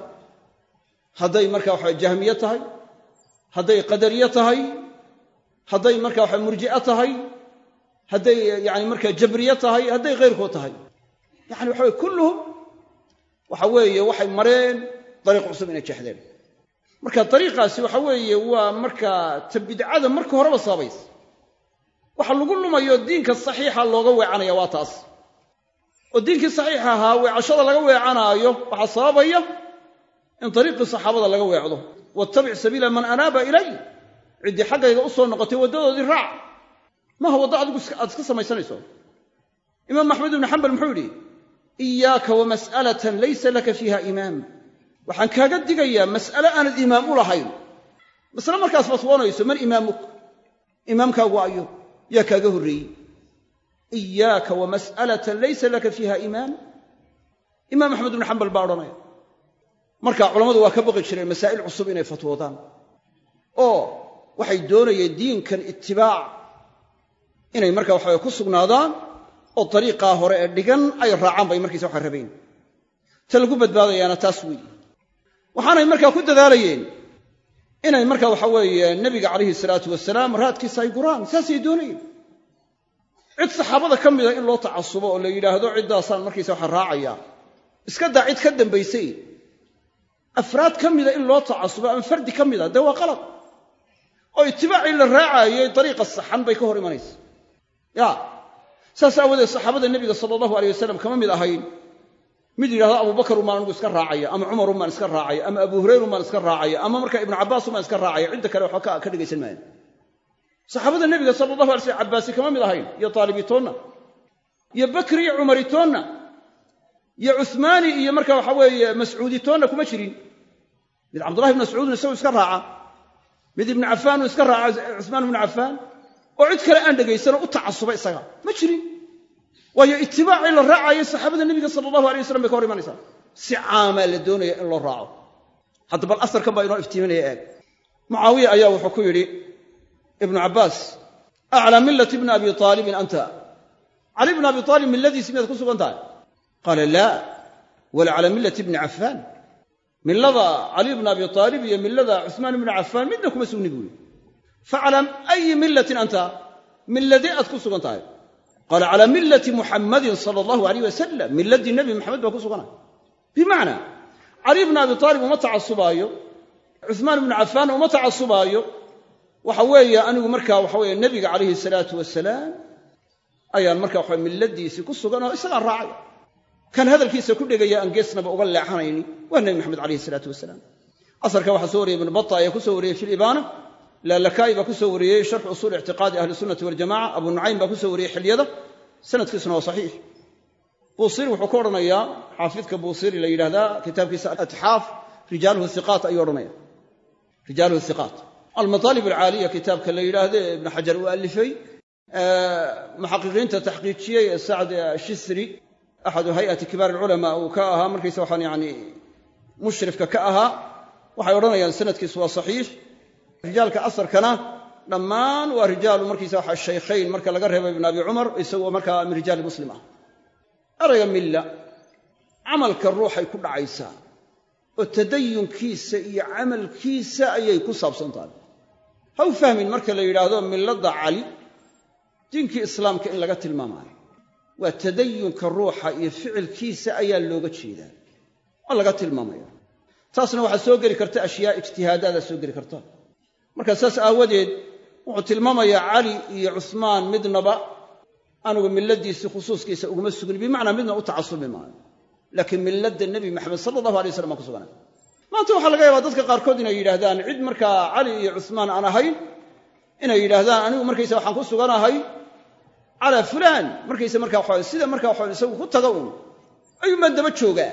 A: hadday markaa waxa jahmiye tahay hadday qadariye tahay hadday markaa waxa murji'e tahay hadday yani markaa jabriye tahay hadday keyrkood tahay yani waxa weye kulluhum waxa weeye waxay mareen dariiq cusub inay jeexdeen marka dariiqaasi waxa weeye waa markaa ta bidcada marka horeba sababays waxa lagu lumayo diinka saxiixa looga weecanaya waa taas oo diinkii saxiixa ahaa weecashada laga weecanaayo waxaa sababaya in dariiqii saxaabada laga weecdo wattabic sabiila man anaaba ilay ciddii xaggayga u soo noqotay waddadoodii raac maha waddo adigu aad iska samaysanayso imaam axmed ibnu xambal muxuu yidhi iyaaka wa mas'alatan laysa laka fiiha imaam waxaan kaaga digayaa mas'ale aanad imaam u lahayn masle markaas fatwoonayso man imaamuk imaamkaagu ayo yaa kaaga horreeyey iyaaka wa mas'alatan laysa laka fiiha imaam imaam axmed ibnu xambal baa odhanaya marka culammadu waa ka baqi jireen masaa'il cusub inay fatwoodaan oo waxay doonayeen diinkan itibaac inay markaa waxa ku sugnaadaan oo dariiqaa hore ee dhigan ay raacaan bay markiisa waxa rabeen ta lagu badbaadayaana taas weeye waxaanay markaa ku dadaalayeen inay markaa waxa weeye nebiga calayhi salaatu wasalaam raadkiisa ay guraan saasay doonayeen cid saxaabada ka mida in loo tacasubo oo la yidhaahdo ciddaasaan markiisa waxa raacaya iska daa cid ka dambaysay afraad ka mida in loo tacasubo ama fardi ka mida dee waa qalad oo itibaacii la raacayay dariiqa saxan bay ka hor imanaysa ya saas aawadeed saxaabada nebiga sala allahu alayh wasalam kama mid ahayn mid yidhahdo abubakar umaan anigu iska raacaya ama cumar umaan iska raacaya ama abu hurayr umaan iska raacaya ama markaa ibnu cabbaas umaan iska raacaya cidda kale waxba ka dhegaysan maayan saxaabada nebiga sala allahu alay slam cabbaasi kama mid ahayn iyo taalibitoonna iyo bakri iyo cumaritoonna iyo cuhmaani iyo markaa waxa weeye mascuuditoonna kuma jirin mid cabdullahi ibn mascuudun isagu iska raaca mid ibnu cafaanu iska raaca cuhmaan ibnu cafaan oo cid kale aan dhegaysanoo u tacasuba isaga ma jirin waayo itibaacii la raacayay saxaabada nebiga sala allahu alay wasalam bay ka hor imanaysaa si caamaa la doonaya in loo raaco hadda bal asarkan baa inoo iftiiminaya eeg mucaawiya ayaa wuxuu ku yidhi ibnu cabbaas aclaa millati ibni abi aalibin anta cali ibnu abi aalib milladiisi miyaad ku sugan tahay qaala laa wala calaa millati ibni cafaan millada cali ibni abi aalib iyo millada cuhmaan ibnu cafaan midna kuma sugni buuyi faclam ayi millatin anta milladee aad ku sugan tahay qaala calaa millati muxammadin sala allahu alayh wasalam milladii nebi maxamed baa ku suganay bimacnaa cali ibnu abi aalib uma tacasubaayo cuhmaan ibnu cafaan uma tacasubaayo waxa weeye anigu markaa waxa weeye nebiga calayhi salaatu wasalaam ayaan markaa waxa milladiisii ku sugan oo isagaan raacay kan hadalkiisa ku dhegaya aan geesnaba uga leexanayni waa nebi maxamed calayhi salaatu wasalaam asarka waxaa soo wariyey ibnu bata ayaa ku soo wariyey fi libaana laalakaa'i baa ku soo wariyey sharx usuul ictiqaadi ahli sunnati waljamaca abu nucaym baa ku soo wariyey xilyada sanadkiisuna waa saxiix buusiri wuxuu ka odhanayaa xaafidka buusiri la yidhahdaa kitaabkiisa atxaaf rijaaluhu hiqaat ayuu odhanaya rijaaluhu hiqaat almataalib alcaaliya kitaabka la yidhaahde ibnu xajar uu alifay muxaqiqiinta taxqiijiyey ee sacd shisri axadu hay'ati kibaar alculamaa uu ka ahaa markiisa waxaan yani mushrifka ka ahaa waxay odhanayaan sanadkiisu waa saxiix rijaalka asarkana dhammaan waa rijaalu markiisa waxa shaykhayn marka laga reebo ibn abi cumar isagoo markaa min rijaali muslim ah erayga milla camalka ruuxay ku dhacaysaa oo tadayunkiisa iyo camalkiisa ayay ku saabsan tahay. Ha u fahmin marka la yidhaahdo milladda cali diinkii islaamka in laga tilmaamayo, waa tadayunka ruuxa iyo ficilkiisa ayaa looga jeedaa oo laga tilmaamaya. taasna waxaa soo geli karta ashyaa ijtihaadaada soo geli karta. marka saas aawadeed wuxuu tilmaamayaa cali iyo cusmaan midnaba anugu milladiisii khusuuskiisa uguma sugin, bimacnaa midna u tacasubi maayo, laakiin milladda nebi maxamed sala allahu alay wasalam baan ku suganay. maanta waxaa laga yaabaa dadka qaarkood inay yidhaahdaan cid markaa cali iyo cusmaan aan ahayn inay yidhaahdaan anigu markaysa waxaan ku suganahay calaa fulaan, markaysa markaa waxaa sida markaa waxaa isagu ku taga uun ayuu maan daba joogaa,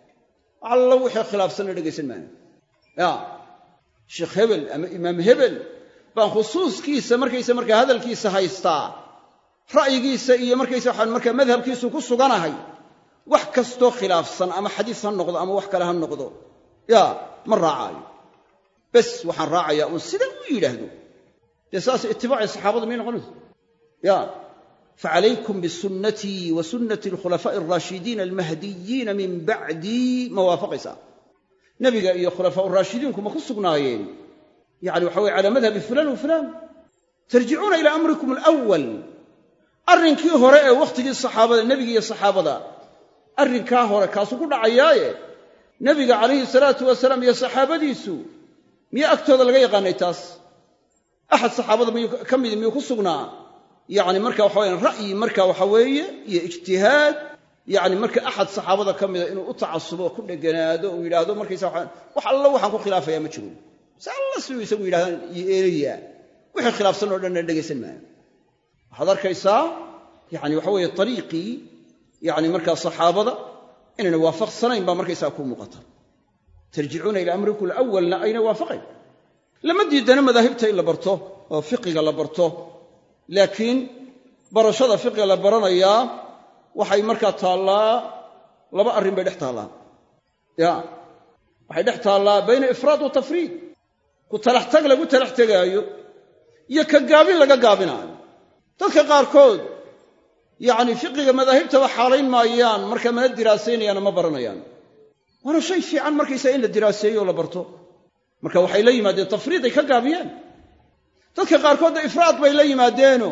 A: alla wixii khilaafsanna dhegaysan maayo. ya sheekh hebel ama imaam hebel baan khusuuskiisa markaysa markaa hadalkiisa haystaa, ra'yigiisa iyo markaysa waxaan markaa madhabkiisu ku suganahay, wax kastoo khilaafsan ama xadiis ha noqdo ama wax kale ha noqdo ya ma raacaayo, bes waxaan raacayaa uun sida uu yidhaahdo. dee saas itibaacii saxaabada may noqonayso. ya facalaykum bisunnatii wa sunnati alkhulafaa'i alraashidiina almahdiyiina min bacdii ma waafaqaysaa. nebiga iyo khulafaa raashidiinku ma ku sugnaayeen yani waxa weye calaa madhabi fulaan wa fulaan? tarjicuuna ilaa amrikum alawal, arrinkii hore ee wakhtigii saxaabada, nebiga iyo saxaabada arrinkaa hore kaasuu ku dhacayaaye nebiga calayhi salaatu wasalaam iyo saxaabadiisu miyaa agtooda laga yaqaanay taas? axad saxaabada ka midi miyuu ku sugnaa yani marka waxa weye ra'yi marka waxa weeye iyo ijtihaad, yani marka axad saxaabada ka mida inuu u tacasubo ku dheganaado uu yidhaahdo markaysa wax alla waxaan ku khilaafayaa ma jiro, si alla siduu isagu yidhahdaan iyo eelayaa wixii khilaafsan oo dhanna dhegaysan maayo. waxaad arkaysaa yani waxa weeye ariiqii yani markaa saxaabada inayna waafaqsanayn baa markaysaa ku muuqata. tarjicuuna ilaa amrikum alawalna ayna waafaqayn. lama diidana madaahibta in la barto oo fiqiga la barto, laakiin barashada fiqiga la baranayaa waxay markaa taallaa laba arrin bay dhex taallaa. ya waxay dhex taallaa bayna ifraad wa tafriid, ku talax tag lagu talax tegaayo iyo ka gaabin laga gaabinaayo. dadka qaarkood yacni fiqiga madaahibtaba xaalayn maayaan, marka mana diraasaynayaana ma baranayaan. waana shay fiican markaysaa in la diraaseeyo oo la barto. marka waxay la yimaadeen tafriid ay ka gaabiyeen. dadka qaarkoodna ifraad bay la yimaadeeno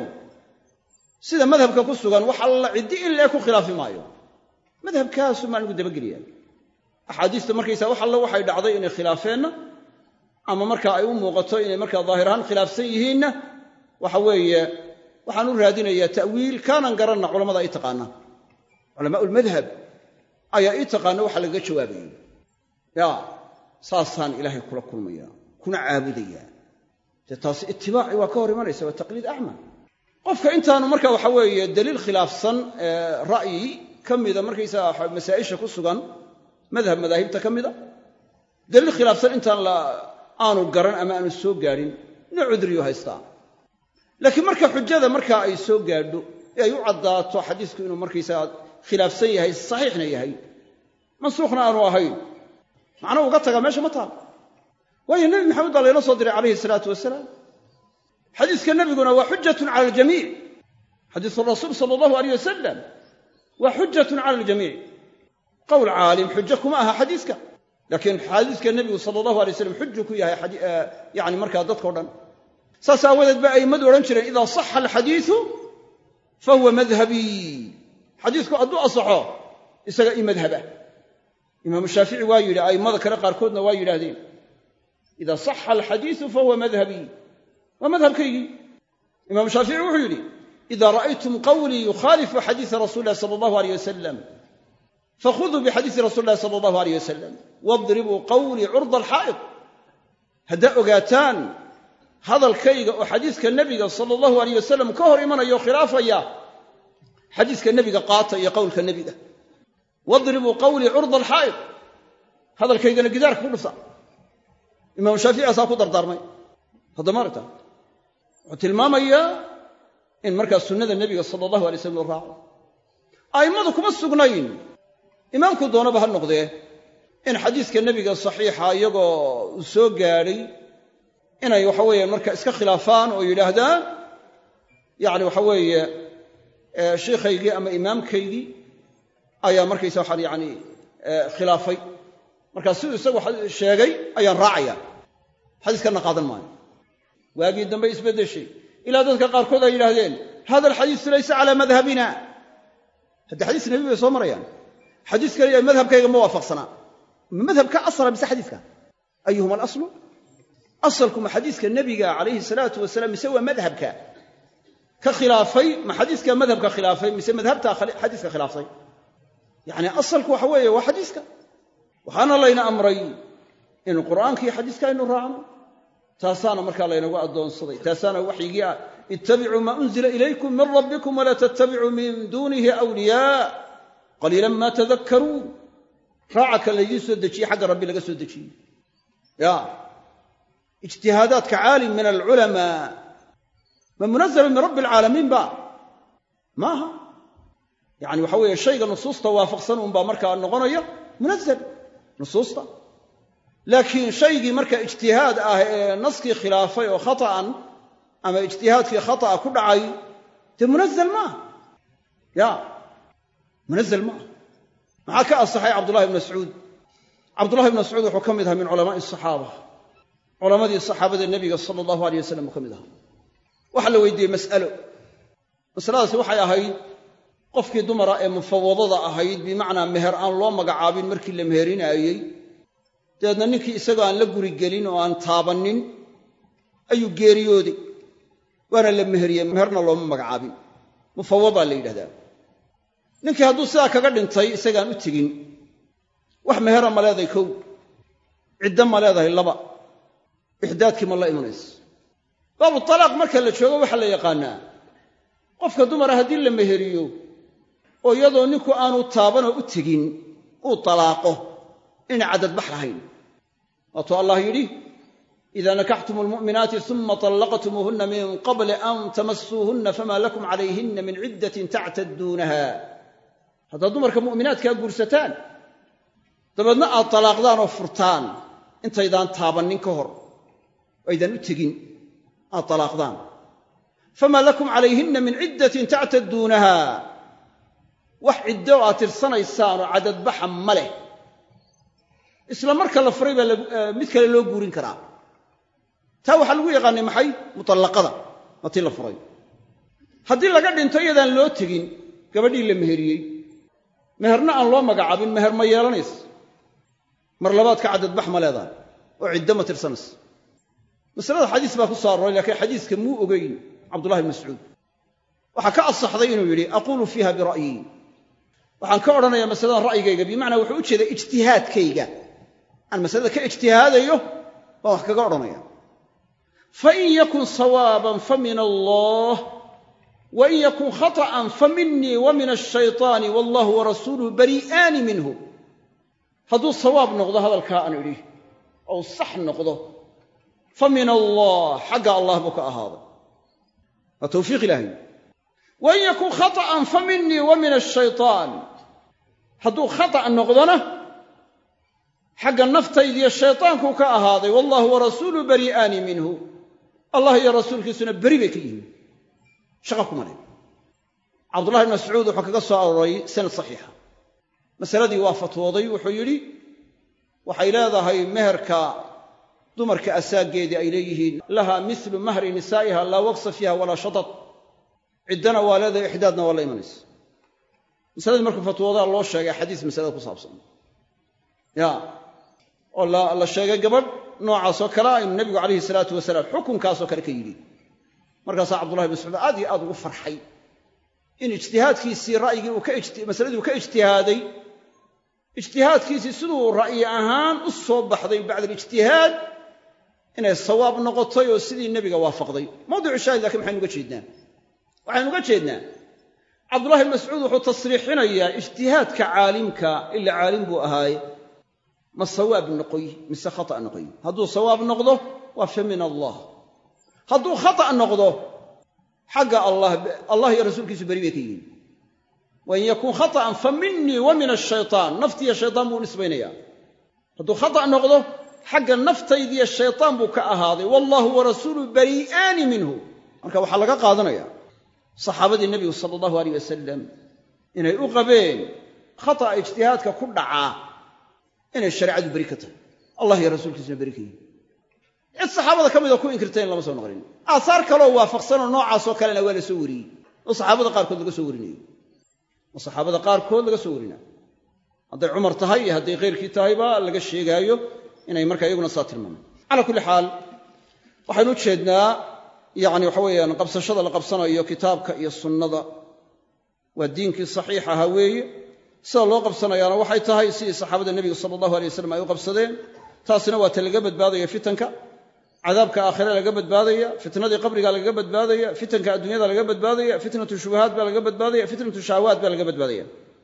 A: sida madhabka ku sugan wax alla ciddi in lee ku khilaafi maayo, madhabkaasu maan ugu dabageliyaa. axaadiista markaysaa wax alla waxay dhacday inay khilaafeenna ama marka ay u muuqato inay markaa daahir ahaan khilaafsan yihiinna waxa weeye waxaan u raadinayaa ta'wiil kaanan garanna culammada ay taqaanaa. culamaa'ulmadhab ayaa ii taqaana waxa lagaga jawaabayay. ya saasaan ilaahay kula kulmaya kuna caabudayaa. dee taasi itibaaci waa ka hor imanaysa, waa taqliid acma. qofka intaanu marka waxa weeye daliil khilaafsan ra'yi ka mida markaysaa masaa'isha ku sugan madhab madaahibta ka mida, daliil khilaafsan intaan aanu garan ama aanu soo gaadhin ina cudriyu haystaa. laakiin marka xujada markaa ay soo gaadho ee ay u caddaato xadiisku inuu markaysaa khilaafsan yahay, saxiixna yahay, mansuukhna aanu ahayn, macnuu uga tagaa meesha ma taal. waayo nebi maxamed baa layla soo diray calayhi salaatu wasalaam. xadiiska nebiguna waa xujatun cala aljamiic. xadiisu rasuul sala allahu alayh wasalam waa xujatun cala aljamiic. qowl caalim xujo kuma aha xadiiska, laakiin xadiiska nebigu sala allahu alay wasalam xuju ku yahay yani markaa dadkao dhan. saas aawadeed ba a'immadu odhan jireen idaa saxa alxadiidu fa huwa madhabii. xadiisku hadduu asaxo isaga ii madhaba. imaamu shaafici waa yidhi, a'immada kale qaarkoodna waa yidhaahdeen idaa saxa alxadiidu fa huwa madhabii, waa madhabkaygii. imaamu shaafici wuxuu yidhi idaa ra'aytum qawlii yukhaalifu xadiisa rasuuli illahi sala allahu alayh wasalam fakhuduu bixadiisi rasuli illahi sala allahu alayh wasalam wadribuu qawlii curda alxaa'id. haddaa ogaataan hadalkayga oo xadiiska nebiga sala allahu alayh wasalam ka hor imanaya oo khilaafaya, xadiiska nebiga qaata iyo qowlka nebiga. wadribuu qawlii curda alxaa'id, hadalkaygana gidaarka ku dhufta. imaamu shaafici asaa ku dardaarmay. haddama aragta wuxuu tilmaamayaa in markaa sunnada nebiga sala allahu alay slam loo raaco. a'immadu kuma sugnayn, imaamku doonaba ha noqdee, in xadiiska nebiga saxiixa iyagoo uu soo gaadhay inay waxa weeye marka iska khilaafaan oo yidhaahdaan yani waxa weeye shiikhaygii ama imaamkaygii ayaa markaysa waxaan yani khilaafay. marka siduu isagu sheegay ayaan raacaya xadiiskana qaadan maayo waagii dambe isbedeshay ilaa dadka qaarkood ay yidhaahdeen hada alxadiisu laysa calaa madhabina hadda xadiis nabi bay soo marayaan xadiiska iyo madhabkayga ma waafaqsanaa madhabka asla mise xadiiska ayuhuma alaslu asalku ma xadiiska nabiga calayhi salaatu wasalaam mise waa madhabka ka khilaafay ma xadiiska madhabka khilaafay mise madhabta xadiiska khilaaftay yani asalku waxa weeye waa xadiiska waxaana layna amray in qur'aanka iyo xadiiska aynu raacno taasaana markaa laynagu addoonsaday taasaana waxyigii ah ittabicuu maa unzila ilaykum min rabbikum walaa tattabicuu min duunihi awliyaa qaliilan maa tadakkaruun raaca ka laydiin soo dejiyey xagga rabbi laga soo dejiyey ya ijtihaadaadka caalim min alculamaa ma munazalun min rabbi alcaalamiin ba maaha yani waxa weeye shayga nusuusta waafaqsan unbaa markaa noqonaya munazal nusuusta laakiin shaygii marka ijtihaad ah ee naskii khilaafay oo khata'an ama ijtihaadkii khata'a ku dhacay dee munazal maaha ya munazal maaha maxaa ka asaxay cabdullahi ibn mascuud cabdullahi ibn mascuud wuxuu ka mid ahaa min culamaa'i asaxaaba culamadii saxaabada nebiga sala allahu alayh wasalam uu ka mid ahaa waxaa la weydiiyey mas'alo masaladaasi waxay ahayd qofkii dumara ee mufawadada ahayd bimacnaa meher aan loo magacaabin markii la meherinaayey dabeedna ninkii isagoo aan la guri gelin oo aan taabannin ayuu geeriyooday waana la meheriyey meherna looma magacaabin mufawadaa la yidhahdaa ninkii hadduu sidaa kaga dhintay isagaan u tegin wax mehera ma leedahay kow ciddo ma leedahay laba ixdaadkii ma la imanayso baabu talaaq marka la joogo waxaa la yaqaanaa qofka dumara haddii la meheriyo oo iyadoo ninku aanu taabanoo u tegin uu talaaqo inay cadadbax lahayn waatuu allah yidhi idaa nakaxtum almu'minaati uma طallaqtumuuhunna min qabli an tamassuuhunna famaa lakum calayhinna min ciddatin tactadduunaha haddaad dumarka mu'minaadkaa guursataan dabeedna aad talaaqdaan oo furtaan intaydaan taabannin ka hor aydan u tegin aad talaaqdaan famaa lakum calayhinna min ciddatin tactadduunaha wax ciddo aad tirsanaysaan oo cadadbaxa ma leh isla marka la furay baa mid kale loo guurin karaa taa waxaa lagu yaqaanay maxay mutallaqada waa tii la furay haddii laga dhinto iyadaan loo tegin gabadhii la meheriyey meherna aan loo magacaabin meher ma yeelanaysa mar labaadka cadadbax ma leedahay oo ciddo ma tirsanaysa masalada xadiis baa ku soo arooray laakiin xadiiska muu ogeyn cabdullahi ibn mascuud waxaa ka asaxday inuu yidhi aquulu fiiha bira'yii waxaan ka odhanayaa masaladan ra'yigayga bimacnaa wuxuu u jeedaa ijtihaadkayga aan masalada ka ijtihaadayo baan wax kaga odhanaya fain yakun sawaaban fa min allah wain yakun khata'an fa minii wa min ashayطaani wallahu warasuuluhu bari'aani minhu hadduu sawaab noqdo hadalkaa aan idhi ou sax noqdo fa min allah xagga allah buu ka ahaaday waa tawfiiq ilaahay wain yakun khata'an fa minii wa min ashayطaan hadduu khata' noqdona xagga naftaydiiyo shayطaankuu ka ahaaday wallahu warasuuluhu bari'aani minhu allah iyo rasuulkiisuna beri bay ka yihiin shaqa kuma leh cabdullahi ibn mascuud wuxuu kaga soo arooray sanad saxiixa masaladii waa fatwooday wuxuu yidhi waxay leedahay meherka dumarka asaageedii ay leeyihiin laha milu mahri nisaa'iha laa waqsa fiiha walaa shatad ciddana waa leedahay ixdaadna waa la imanaysa masaladii markuu fatwoodaa loo sheegay xadiis masalada ku saabsan ya oo la sheegay gabadh noocaasoo kale a inuu nebigu calayhi salaatu wasalaam xukunkaasoo kale ka yidhi markaasaa cabdullahi ibn mascuud aad iyo aad ugu farxay in ijtihaadkiisii ra'yigii masaladii uu ka ijtihaaday ijtihaadkiisii siduu ra'yi ahaan u soo baxday bacda alijtihaad inay sawaab noqotay oo sidii nebiga waafaqday mawdicu shaahid laakiin maxaynu uga jeednaa waxaynu uga jeednaa cabdullahi ibn mascuud wuxuu tasriixinayaa ijtihaadka caalimka ila caalim buu ahaaye ma sawaab noqoy mise khata' noqoy hadduu sawaab noqdo waa fa min allah hadduu khata' noqdo xagga allah iyo rasuulkiisu beri bay ka yihiin wain yakun khata'an fa minii wa min ashayطaan naftiiyo shayطaan buu nisbaynayaa hadduu khata' noqdo xagga naftaydiiyo shayطaan buu ka ahaaday wallahu warasuuluhu bari'aani minhu marka waxaa laga qaadanaya saxaabadii nebigu sala allahu alayh wasalam inay u qabeen khata'a ijtihaadka ku dhacaa inay shareecadu beri ka tahay allah iyo rasuulkiisuna beri ka yihin cid saxaabada ka mida ku inkirtay in lama soo noqonin aasaar kaloo waafaqsanoo noocaasoo kalena waa la soo wariyey oo saxaabada qaarkood laga soo warinayo oo saxaabada qaarkood laga soo warinayo hadday cumar tahay iyo hadday keyrkii tahayba laga sheegaayo inay markaa iyaguna saa tilmaamaan calaa kulli xaal waxaynu u jeednaa yacni waxa weeyaan qabsashada la qabsanayo kitaabka iyo sunnada waa diinkii saxiix ahaa weeye sida loo qabsanayaana waxay tahay sidii saxaabada nebiga sala allahu alay wasalam ay u qabsadeen taasina waa ta laga badbaadaya fitanka cadaabka aakhire laga badbaadaya fitnadii qabriga lagaga badbaadaya fitanka adduunyada laga badbaadaya fitnatu shubuhaat baa laga badbaadaya fitnatu shahawaat baa laga badbaadaya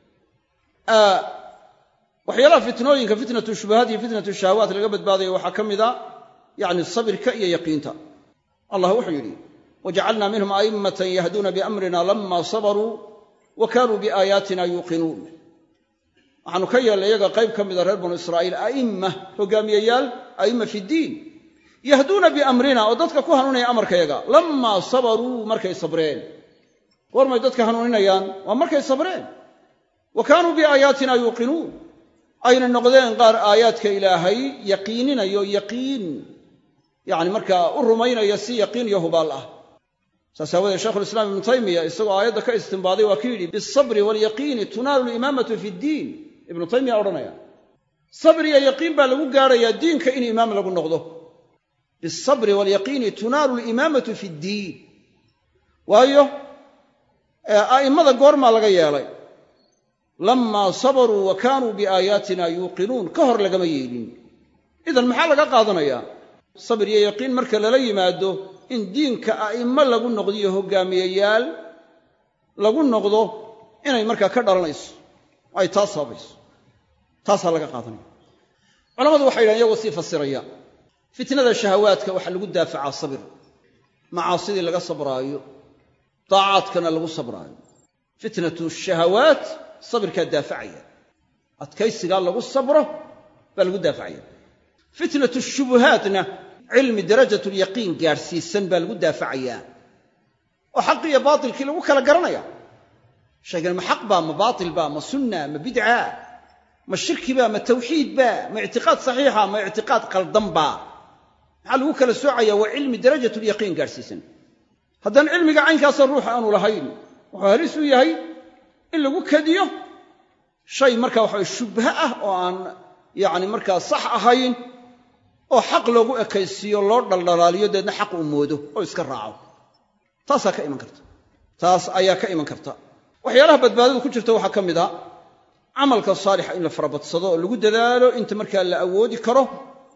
A: waxyaalaha fitnooyinka fitnatu shubuhaat iyo fitnatu shahawaat laga badbaadaya waxaa ka mida yacni sabirka iyo yaqiinta allah wuxuu yidhi wajacalnaa minhum a'immatan yahduuna biamrina lama sabaruu wa kaanuu biaayaatina yuuqinuun waxaanu ka yeelnay iyaga qayb ka mida reer banu israa'iil a'imma hogaamiyeyaal a'imma fi ddiin yahduuna biamrina oo dadka ku hanuunaya amarkayaga lamaa sabaruu markay sabreen goormay dadka hanuuninayaan waa markay sabreen wa kaanuu biaayaatina yuuqinuun ayna noqdeen qaar aayaadka ilaahay yaqiininayo yaqiin yacni markaa u rumaynaya si yaqiin iyo hubaal ah saas aawadeed shaykhulislaam ibnu taymiya isagoo aayadda ka istinbaaday waa ku yidhi bialsabri waalyaqiini tunaalu limaamatu fi ddiin ibnu taymiya odhanaya sabr iyo yaqiin baa lagu gaarayaa diinka in imaam lagu noqdo bialsabri waalyaqiini tunaalu limaamatu fi ddiin waayo a'immada goormaa laga yeelay lamaa sabaruu wa kaanuu biaayaatina yuuqinuun ka hor lagama yeelin idan maxaa laga qaadanayaa sabir iyo yaqiin marka lala yimaado in diinka a'immo lagu noqdiyo hogaamiyeyaal lagu noqdo inay markaa ka dhalanayso ay taas sababayso taasaa laga qaadanaya culammadu waxay yidhahan iyagoo sii fasiraya fitnada shahawaadka waxaa lagu daafacaa sabir macaasidii laga sabraayo daacaadkana lagu sabraayo fitnatu shahawaat sabirkaa daafacaya adkaysigaa lagu sabro baa lagu daafacaya fitnatu shubuhaatna cilmi darajatulyaqiin gaadhsiisan baa lagu daafacayaa oo xaq iyo baatilkii lagu kala garanaya shaygan ma xaq baa ma baatil baa ma sunna ma bidca ma shirki baa ma tawxiid baa ma ictiqaad saxiixa ma ictiqaad qaldan baa maxaa lagu kala soocaya waa cilmi darajatulyaqiin gaadhsiisan haddaan cilmiga caynkaasa ruuxa aanu lahayn wuxuu halis u yahay in lagu kadiyo shay markaa waxa shubha ah oo aan yacni markaa sax ahayn oo xaq loogu ekaysiiyo loo dhaldhalaaliyo deedna xaq uu moodo oo iska raaco taasaa ka iman karta taas ayaa ka iman karta waxyaalaha badbaadadu ku jirta waxaa ka mid a camalka saalixa in la farabadsado oo lagu dadaalo inta markaa la awoodi karo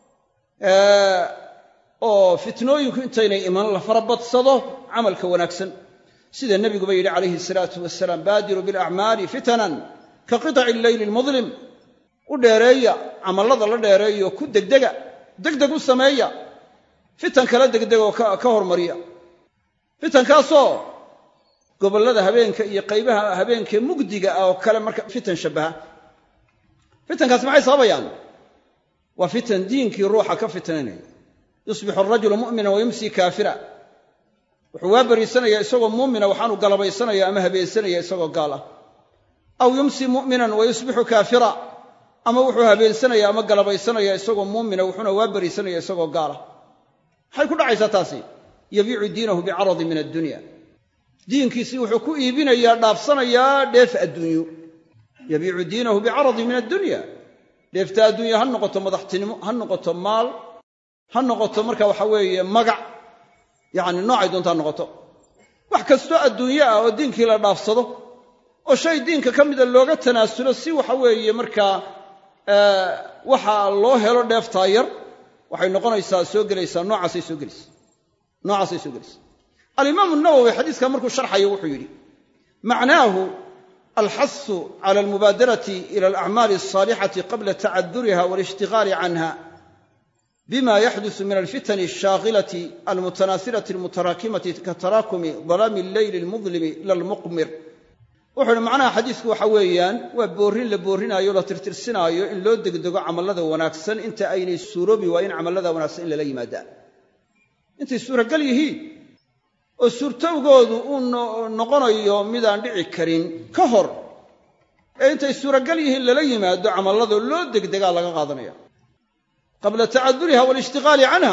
A: oo fitnooyinku intaynay iman la farabadsado camalka wanaagsan sida nebiguba yidhi calayhi salaatu wasalaam baadiruu bilacmaali fitanan ka qiطaci alleyli almudlim u dheereeya camallada la dheereeyo ku degdega degdeg u sameeya fitan kala degdegoo ka hormariya fitankaasoo gobollada habeenka iyo qaybaha habeenkee mugdiga ah oo kale marka fitan shabbaha fitankaas maxay sababayaan waa fitan diinkii ruuxa ka fitnanaya yusbixu arajulu mu'mina wa yumsii kaafira wuxuu waa bariisanaya isagoo muumina waxaanu galabaysanaya ama habeensanaya isagoo gaal ah aw yumsii mu'minan wa yusbixu kaafira ama wuxuu habeensanaya ama galabaysanaya isagoo muumina wuxuuna waa bariisanaya isagoo gaal ah maxay ku dhacaysaa taasi yabiicu diinahu bicaradin min addunya diinkiisii wuxuu ku iibinayaa dhaafsanayaa dheef adduunyo yabiicu diinahu bicaradin min addunya dheefta adduunya ha noqoto madaxtinimo ha noqoto maal ha noqoto marka waxa weeye magac yacni noocay doontaa noqoto wax kastoo adduunyo ah oo diinkii la dhaafsado oo shay diinka ka mida looga tanaasulo si waxa weeye markaa waxa loo helo dheeftaa yar waxay noqonaysaa soo gelaysaa noocaasay soo gelaysaa alimaamu nawowi xadiiskan markuu sharxayo wuxuu yidhi macnaahu alxasu cala almubaadarati ila alacmaali alsaalixati qabla tacaduriha walishtigaali canha bima yaxdusu min alfitani alshaaqilati almutanaasilati almutaraakimati kataraakumi dalaami alleyli almudlimi ila almuqmir wuxuu yidhi macnaha xadiisku waxa weeyaan waa boorrin la boorrinaayo la tirtirsinaayo in loo degdego camallada wanaagsan inta aynay suuroobi waayin camallada wanaagsan in lala yimaadaa intay suuragal yihiin oo suurtowgoodu uu noqonayo midaan dhici karin ka hor ee intay suuragal yihiin lala yimaado camallada loo degdegaa laga qaadanaya qabla tacaduriha waalishtiqaali canha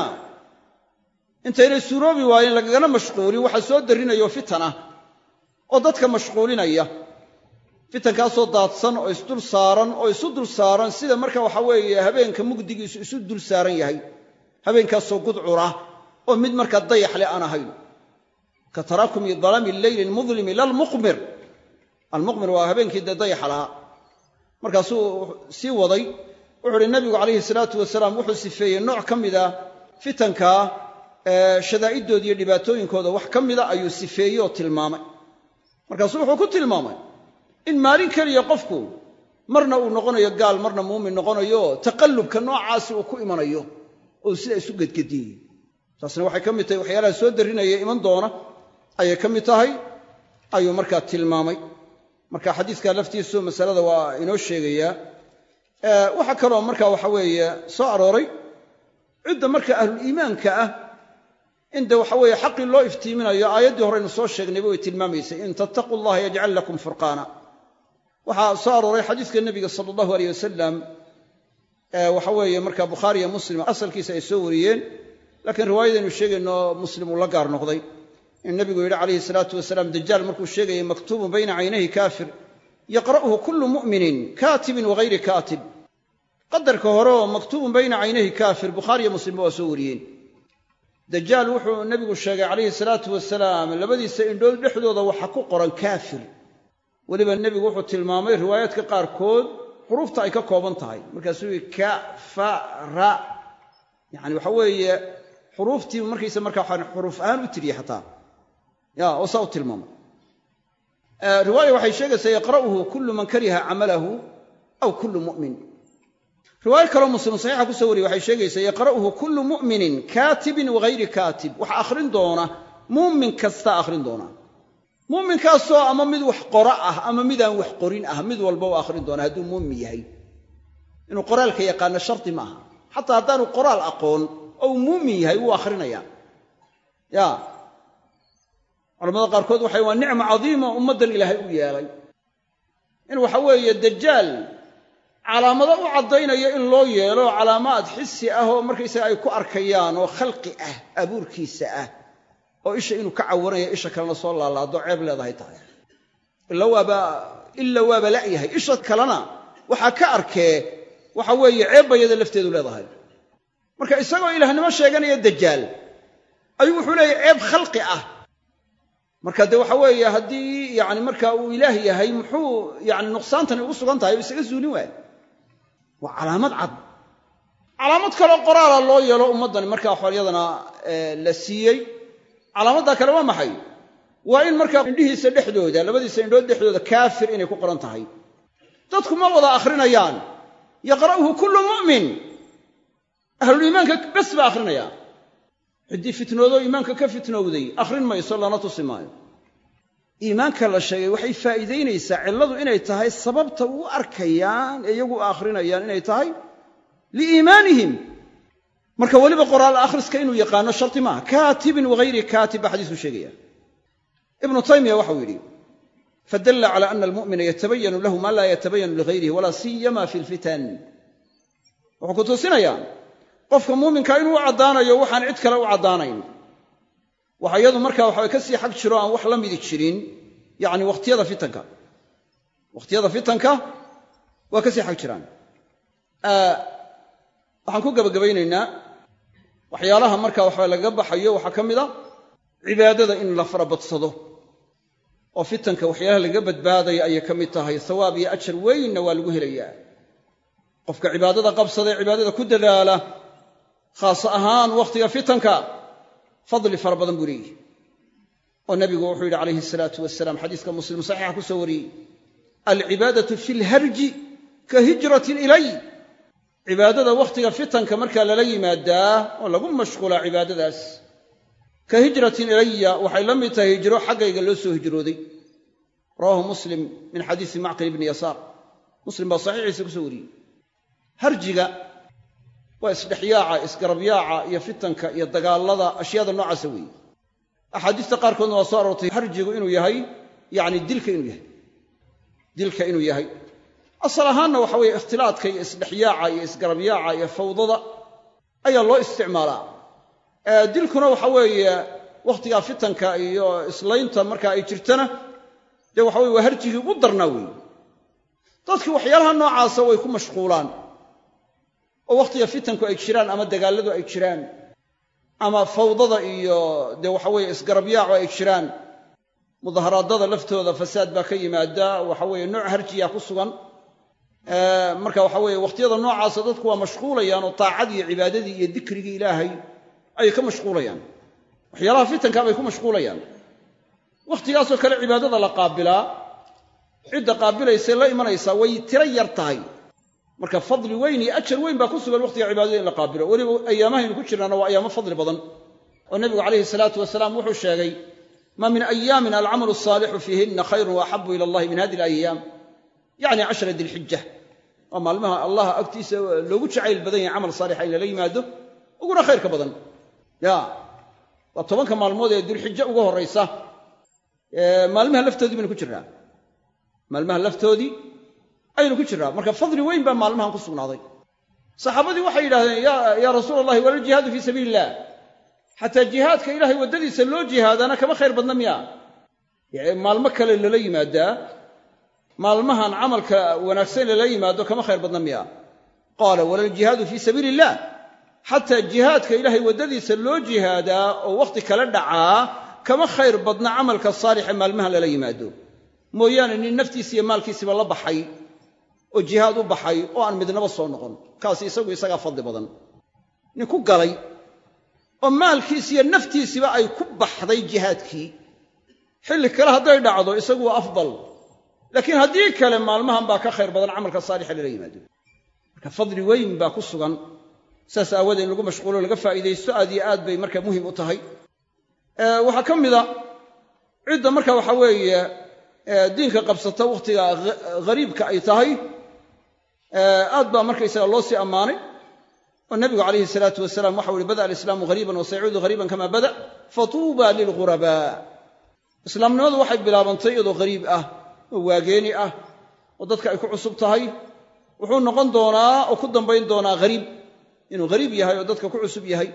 A: intaynay suuroobi waayeen lagagana mashquulin waxa soo darrinayo fitan ah oo dadka mashquulinaya fitankaasoo daadsan oo isdul saaran oo isu dul saaran sida marka waxa weeye habeenka mugdigiisu isu dul saaran yahay habeenkaasoo gudcura oo mid markaa dayax leh aan ahayn ka tarakumi dalami alleyli almudlimi lalmuqmir almuqmir waa habeenkii dee dayaxa lahaa markaasuu sii waday wuxuu uhi nabigu calayhi salaatu wasalaam wuxuu sifeeyey nooc ka mida fitanka shadaa'idooda iyo dhibaatooyinkooda wax ka mida ayuu sifeeyey oo tilmaamay markaasuu wuxuu ku tilmaamay in maalin keliya qofku marna uu noqonayo gaal marna muumin noqonayo taqallubka noocaasi uu ku imanayo oo sida isu gedgediyey taasna waxay ka mid tahay waxyaalaha soo darrinaya iman doona ayay ka mid tahay ayuu markaa tilmaamay marka xadiiska laftiisu masalada waa inoo sheegayaa waxaa kaloo marka waxa weeye soo arooray cidda marka ahluliimaanka ah in de waxa weeye xaqii loo iftiiminayo aayaddii horeynu soo sheegnayba way tilmaamaysay in tattaquu allaha yajcal lakum furqaana waxaa soo arooray xadiiska nebiga sala allahu aleyh wasalam waxa weeye marka bukhaari iyo muslim asalkiisa ay soo wariyeen laakiin riwaayadaynu sheegayno muslim uu la gaar noqday in nebigu yidhi calayhi salaatu wasalaam dajaal markuu sheegayay maktuubun bayna caynayhi kaafir yaqra'uhu kullu mu'minin kaatibin wagayri kaatib qadarka hore oo maktuubun bayna caynayhi kaafir bukhaari iyo muslimba waa soo wariyeen dajaal wuxuu nebigu sheegay calayhi salaatu wasalaam labadiisa indhood dhexdooda waxa ku qoran kaafir weliba nebigu wuxuu tilmaamay riwaayaadka qaarkood xuruufta ay ka kooban tahay markaasuu yidhi kafara yacni waxa weeye xuruuftii markaysa markaa xuruuf ahaan u tiriyey xataa oo saa u tilmaamay riwaaya waxay sheegaysaa yaqra'uhu kullu man kariha camalahu aw kullu mu'min riwaayo kaloo muslim saxiixa ku soo wariyey waxay sheegaysaa yaqra'uhu kullu mu'minin kaatibin wagayri kaatib waxa akhrin doona muumin kasta akhrin doona muuminkaasoo ama mid wax qora ah ama midaan wax qorin ah mid walba u akhrin doona hadduu muumin yahay inuu qoraalka yaqaano shardi maaha xataa haddaanu qoraal aqoon oo uu muumin yahay wuu akhrinayaa ya culamada qaarkood waxay waa nicmo cadiima ummaddan ilaahay u yeelay in waxa weeye dajaal calaamado u caddaynaya in loo yeelo calaamaad xisi ah oo markaysaga ay ku arkayaan oo khalqi ah abuurkiisa ah oo isha inuu ka cawanaya isha kalena soo laalaado ceeb leedahay tahay ila waaba la'yahay isha kalena waxaa ka arkee waxa weeye ceeb bayada lafteedu leedahay marka isagoo ilaahnimo sheeganaya dajaal ayuu wuxuu leeyahay ceeb khalqi ah marka dee waxa weeye haddii yani marka uu ilaah yahay muxuu yani nuqsaantani ugu sugan tahay oo isaga zuulin waaya waa calaamad cad calaamad kaloo qoraala loo yeelo ummaddani markaa xolyadana la siiyey calaamaddaa kale waa maxay waa in markaa indhihiisa dhexdooda labadiisa indhood dhexdooda kaafir inay ku qoran tahay dadku ma wada akhrinayaan yaqra'uhu kullu mu'min ahluliimaanka bes baa akhrinaya ciddii fitnoodoo iimaanka ka fitnowday akhrin mayso lana tusi maayo iimaanka la sheegay waxay faa'iidaynaysaa cilladu inay tahay sababta u arkayaan ee iyagu akhrinayaan inay tahay liiimaanihim marka weliba qoraal akhriska inuu yaqaano sharti maaha kaatibin wagayri kaatib baa xadiisku sheegaya ibnu taymiya waxau yidhi fadalla cala ana almu'mina yatabayanu lahu ma laa yatabayanu ligayrihi walaa siyama fi lfitan wuxuu ku tusinayaa qofka muuminka inuu u caddaanayo waxaan cid kale u caddaanayn waxa iyadu markaa waxaa ka sii xag jiro aan wax la midi jirin yacni wakhtiyada fitanka waa ka sii xag jiraan waxaan ku gabagabaynaynaa waxyaalaha markaa waxa lagaga baxayo waxaa ka mid a cibaadada in la farabadsado oo fitanka waxyaalaha lagaga badbaadaya ayay ka mid tahay sawaab iyo ajar weynna waa lagu helayaa qofka cibaadada qabsada ee cibaadada ku dadaala khaas ahaan wakhtiga fitanka fadli fara badan buu leeyihi oo nabigu wuxuu yidhi calayhi salaatu wasalaam xadiiska muslim saxiixa ku soo wariyey alcibaadatu fi lharji ka hijratin ilay cibaadada wakhtiga fitanka markaa lala yimaadaa oo lagu mashquulaa cibaadadaas ka hijratin ilaya waxay la mid tahay hijro xaggayga loo soo hijrooday rawaahu muslim min xadiisi macqil ibni yasaar muslim baa saxiixiisa ku soo wariyey harjiga waa isdhexyaaca isgarabyaaca iyo fitanka iyo dagaallada ashyaada noocaasa weeye axaadiista qaarkoodna waa soo aroortay harjigu inuu yahay yacni dilka inuu yahay asal ahaanna waxa weeye ikhtilaadka iyo isdhexyaaca iyo isgarabyaaca iyo fawdada ayaa loo isticmaalaa. Dilkuna waxa weeye wakhtigaa fitanka iyo islaynta marka ay jirtana dee waxa weye waa harjigii ugu darnaa weeye. dadkii waxyaalaha noocaasa way ku mashquulaan oo wakhtiga fitanku ay jiraan ama dagaalladu ay jiraan ama fawdada iyo dee waxa weeye isgarabyaacu ay jiraan, mudaharaadada laftooda fasaad baa ka yimaada, waxa weeye nooc harjiyaa ku sugan. marka waxa weeye wakhtiyada noocaasa dadku waa mashquulayaan oo taacadii iyo cibaadadii iyo dikrigii ilaahay ayay ka mashquulayaan, waxyaalaha fitanka bay ku mashquulayaan. wakhtigaasoo kale cibaadada la qaabilaa, cidda qaabilaysay la imanaysaa way tiro yar tahay. marka fadli weyn iyo ajar weyn baa ku sugan wakhtiga cibaadada in la qaabilo. weliba ayaamahaynu ku jirnaana waa ayaamo fadli badan oo nebigu calayhi salaatu wasalaam wuxuu sheegay ma min ayaamin alcamalu asaalixu fiihinna khayrun waaxabu ila allahi min hadihi alayaam, yacni 10 dilxija. waa maalmaha allah agtiisa loogu jacayl badan yahay camal saalixa in lala yimaado uguna khayrka badan. waa 10 maalmood ee dilxija uga horraysa. maalmaha laftoodii baynu ku jirnaa, maalmaha laftoodii aynu ku jirnaa. marka fadli weyn baa maalmahan ku sugnaaday. saxaabadii waxay yidhahdeen yaa rasuula allahi wala aljihaadu fii sabiili illah, xataa jihaadka ilaahay waddadiisa loo jihaadaana kama khayr badna miya? maalmo kale lala yimaadaa, maalmahan camalka wanaagsan lala yimaado kama khayr badna miya? qaala wala aljihaadu fii sabiili illah, xataa jihaadka ilaahay waddadiisa loo jihaadaa oo wakhti kala dhacaa kama khayr badna camalka saalixa maalmahan lala yimaado, mooyaane nin naftiisa iyo maalkiisiba la baxay oo jihaad u baxay oo aan midnaba soo noqon, kaasi isagaa fadli badan. nin ku galay oo maalkiisi iyo naftiisiba ay ku baxday jihaadkii, xilli kale hadday dhacdo isagu waa afdal, laakiin haddii kale maalmahan baa ka khayr badan camalka saalixa lala yimaado. marka fadli weyn baa ku sugan. saas aawadeed in lagu mashquulo laga faa'iidaysto aad iyo aad bay marka muhim u tahay. waxaa ka mida cidda marka waxa weeye diinka qabsata wakhtiga ghariibka ay tahay, aad baa markaysaga loo sii ammaanay oo nebigu calayhi salaatu wasalaam waxau ihi bada alislaamu ghariiban wa sayacuudu ghariiban kama bada fatuuba lilghurabaa. islaamnimadu waxay bilaabantay iyadoo ghariib ah oo waageeni ah oo dadka ay ku cusub tahay, wuxuu noqon doonaa oo ku dambayn doonaa ghariib, inuu ghariib yahay oo dadka ku cusub yahay.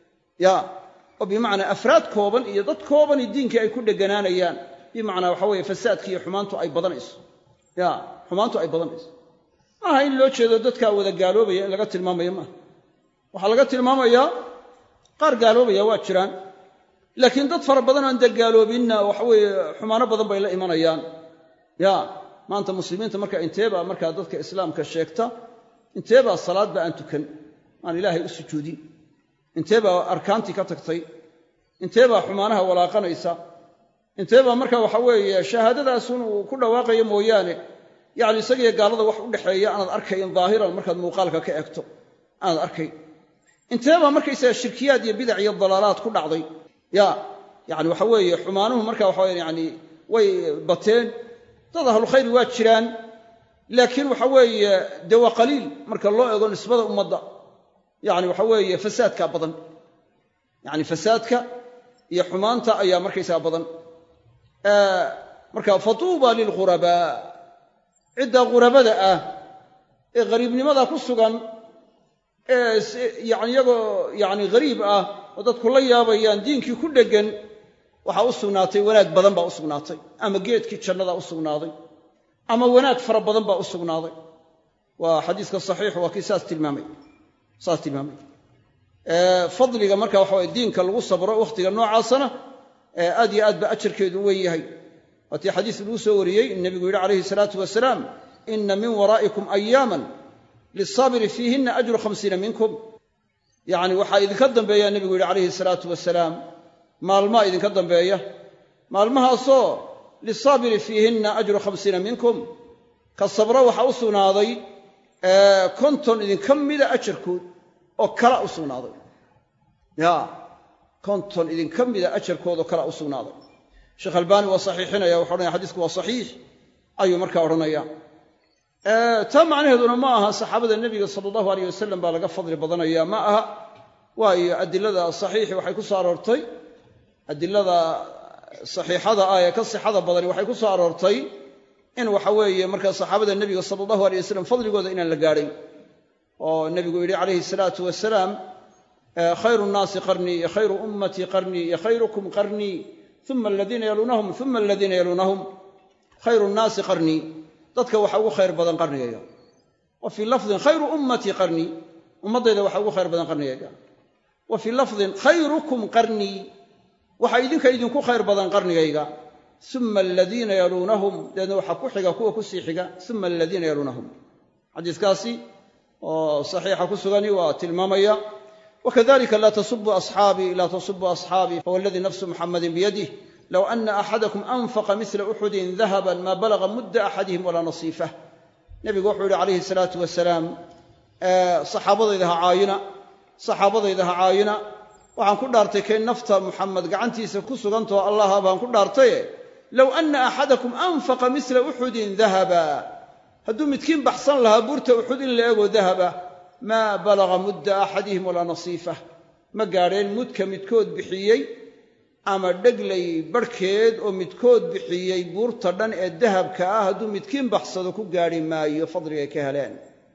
A: oo bimacnaa afraad kooban iyo dad koobani diinkii ay ku dheganaanayaan, bimacnaa waxa weeye fasaadki iyo xumaantu ay badanayso. xumaantu ay badanayso maaha in loo jeedo dadkaa wada gaaloobaya in laga tilmaamayo maaha. waxaa laga tilmaamayaa qaar gaaloobaya waa jiraan, laakiin dad fara badan aan dee gaaloobinna waxa weeye xumaano badan bay la imanayaan. maanta muslimiinta marka inteebaa markaa dadka islaamka sheegta, inteebaa salaadba aan tukan, aan ilaahay u sujuudin, inteebaa arkaantii ka tagtay, inteebaa xumaanaha walaaqanaysa, inteebaa marka waxa weeye shahaadadaasun uu ku dhawaaqayo mooyaane yacni isagiyo gaalada wax u dhexeeya aanad arkayn daahiran markaad muuqaalka ka eegto aanad arkayn. inteebaa markaysaga shirkiyaad iyo bidac iyo dalaalaad ku dhacday. yacni waxa weeye xumaanuhu marka waxa weye yani way bateen, dad ahlukhayri waa jiraan, laakiin waxa weeye dee waa qaliil marka loo eego nisbada ummadda. yacni waxa weeye fasaadka badan, yacni fasaadka iyo xumaanta ayaa markaysaga badan. marka fatuuba lilghurabaa, cidda ghurabada ah ee ghariibnimada ku sugan ee yani iyagoo yani ghariib ah oo dadku la yaabayaan diinkii ku dheggan, waxaa u sugnaatay wanaag badan baa u sugnaatay, ama geedkii jannadaa u sugnaaday, ama wanaag fara badan baa u sugnaaday. waa xadiiska saxiixu waa kii saas tilmaamay. fadliga marka waxa weye diinka lagu sabro wakhtiga noocaasana aad iyo aad ba ajarkeedu u weyn yahay. waatii xadiis lagu soo wariyey in nebigu yidhi calayhi salaatu wasalaam ina min waraa'ikum ayaaman lisaabiri fiihinna ajru 50 minkum. yacni waxaa idinka dambeeya nebigu yidhi calayhi salaatu wasalaam maalmaa idinka dambeeya, maalmahaasoo lisaabiri fiihinna ajru 50 minkum, ka sabro waxaa u sugnaaday 50 idinka mida ajarkood oo kala u sugnaaday. 50 idinka mida ajarkood oo kala u sugnaaday. sheekh albaani waa saxiixinaya, wuxuu odhanaya xadiisku waa saxiix ayuu markaa odhanaya. taa macnaheeduna ma aha saxaabada nebiga sala allahu alayh wasalam baa laga fadli badanaya, ma aha. waayo adilada saxiixi waxay ku soo aroortay, adilada saxiixada ah ee ka sixada badani waxay ku soo aroortay in waxa weeye markaa saxaabada nebiga sala allahu alay wasalam fadligooda inaan la gaadhay oo nebigu yidhi calayhi salaatu wasalaam khayru nnaasi qarnii iyo khayru ummatii qarnii iyo khayrukum qarnii uma aladiina yaluunahum uma aladiina yaluunahum khayru nnaasi qarnii dadka waxa ugu khayr badan qarnigayga wa fii lafdin khayru ummatii qarnii ummaddayda waxa ugu khayr badan qarnigayga wa fii lafdin khayrukum qarnii waxa idinku khayr badan qarnigayga uma aladiina yaluunahum deedna waxaa ku xiga kuwa ku sii xiga uma aladiina yaluunahum xadiiskaasi oo saxiixa ku sugani waa tilmaamaya wakadalika laa tasubuu asxaabii fawalladii nafsu muxamadin biyadih low ana axadakum anfaqa mila uxudin dahaban maa balaga mudda axadihim walaa nasiifah nebigu wuxuu yihi calayhi salaatu wasalaam saxaabadayda ha caayina waxaan ku dhaartay kay nafta muxamed gacantiisa ku sugantao allaha baan ku dhaartaye low ana axadakum anfaqa mila uxudin dahaba hadduu midkiin baxsan lahaa buurta uxud in la eego dahaba maa balaga mudda axadihim walaa nasiifah ma gaadheen mudka midkood bixiyey ama dheglay barhkeed oo midkood bixiyey buurta dhan ee dahabka ah hadduu midkiin baxsado ku gaadhi maayo fadligay ka heleen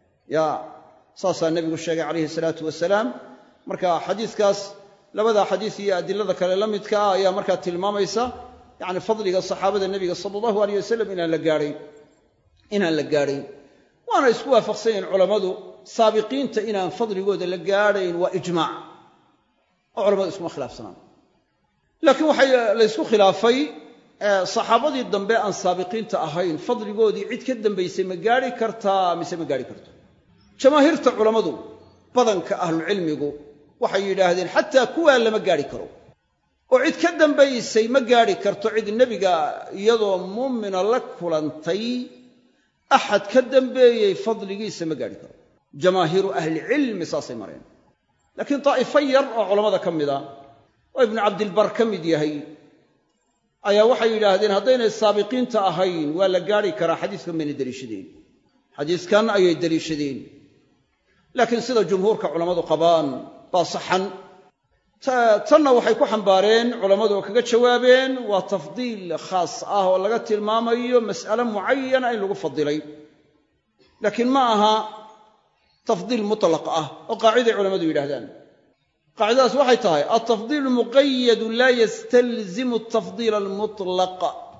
A: saasaa nebigu sheegay calayhi salaatu wasalaam marka xadiiskaas labadaa xadiis iyo adilada kale la midka ah ayaa markaa tilmaamaysa yacni fadliga saxaabada nebiga sala allahu aleyh wasalam inaan la gaadhayn waana isku waafaqsan yihiin culammadu saabiqiinta inaan fadligooda la gaadhayn waa ijmaac oo culamadu iskuma khilaafsanaan laakiin waxay laysku khilaafay saxaabadii dambe aan saabiqiinta ahayn fadligoodii cid ka dambaysay ma gaadhi kartaa mise ma gaadhi karto jamaahiirta culammadu badanka ahlucilmigu waxay yidhaahdeen xataa kuwaa lama gaadhi karo oo cid ka dambaysay ma gaadhi karto cid nebiga iyadoo muumina la kulantay axad ka dambeeyey fadligiisa ma gaadhi karo jamaahiiru ahlicilmi saasay mareen laakiin daa'ifo yar oo culammada ka mida oo ibnu cabdilbar ka mid yahay ayaa waxay yidhaahdeen haddaynay saabiqiinta ahayn waa la gaadhi karaa xadiiskan bayna deliishadeen xadiiskan ayay deliishadeen laakiin sida jumhuurka culammadu qabaan baa saxan tanna waxay ku xambaareen culammadu oo kaga jawaabeen waa tafdiil khaas ah oo laga tilmaamayo mas'ale mucayana in lagu fadilay laakiin ma aha tafdiil mutlaq ah oo qaaciday culammadu yidhahdaan qaacidadaas waxay tahay altafdiilu muqayadu laa yastalzimu atafdiila almutlaq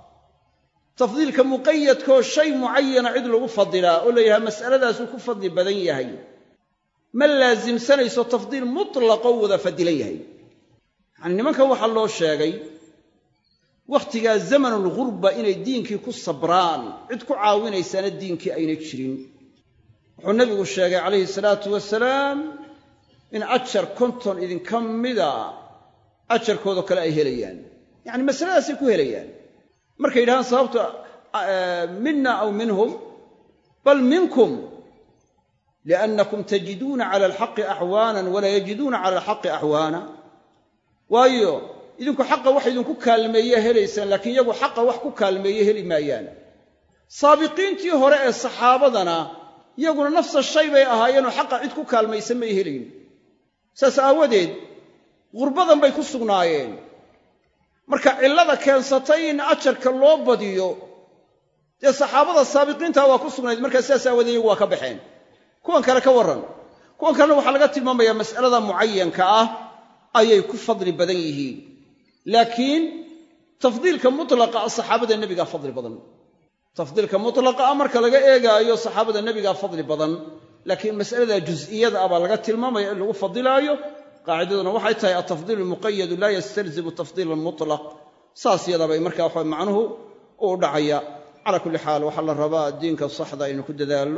A: tafdiilka muqayadkoo shay mucayana cid lagu fadilaa oo la yidhaha mas'aladaasuu ku fadli badan yahay ma laasimsanayso tafdiil mutlaqoo wada fadilan yahay yacani nimankan waxaa loo sheegay wakhtigaa zamanulghurba inay diinkii ku sabraan cid ku caawinaysaana diinkii aynay jirin wuxuu nebigu sheegay calayhi salaatu wasalaam in ajar 50 idinka mida ajarkoodoo kale ay helayaan yacni masaladaasay ku helayaan markay yidhahaan sababta mina aw minhum bal minkum liannakum tajiduuna cala alxaqi axwaanan walaa yajiduuna cala alxaqi axwaana waayo idinku xaqa wax idinku kaalmeeye helaysaan laakiin iyagu xaqa wax ku kaalmeeye heli maayaan saabiqiintii hore ee saxaabadana iyaguna nafsa shay bay ahaayeenoo xaqa cid ku kaalmaysa may helayn saas aawadeed gurbadan bay ku sugnaayeen marka cillada keensatay in ajarka loo badiyo dee saxaabada saabiqiintaa waa ku sugnayd markaa sidaas aawadeed iyagu waa ka baxeen kuwan kale ka warran kuwan kalena waxaa laga tilmaamayaa mas'alada mucayanka ah ayay ku fadli badan yihiin laakiin tafdiilka mutlaqa ah saxaabada nebigaa fadli badan tafdiilka mutlaqa ah marka laga eegaayo saxaabada nebigaa fadli badan laakiin mas'alada juz'iyada ah baa laga tilmaamaya in lagu fadilaayo qaacidaduna waxay tahay altafdiil almuqayadu laa yastalzimu tafdiil almutlaq saas yadabay markaa waxa macnuhu u dhacaya calaa kulli xaal waxaa la rabaa diinka saxda aynu ku dadaalno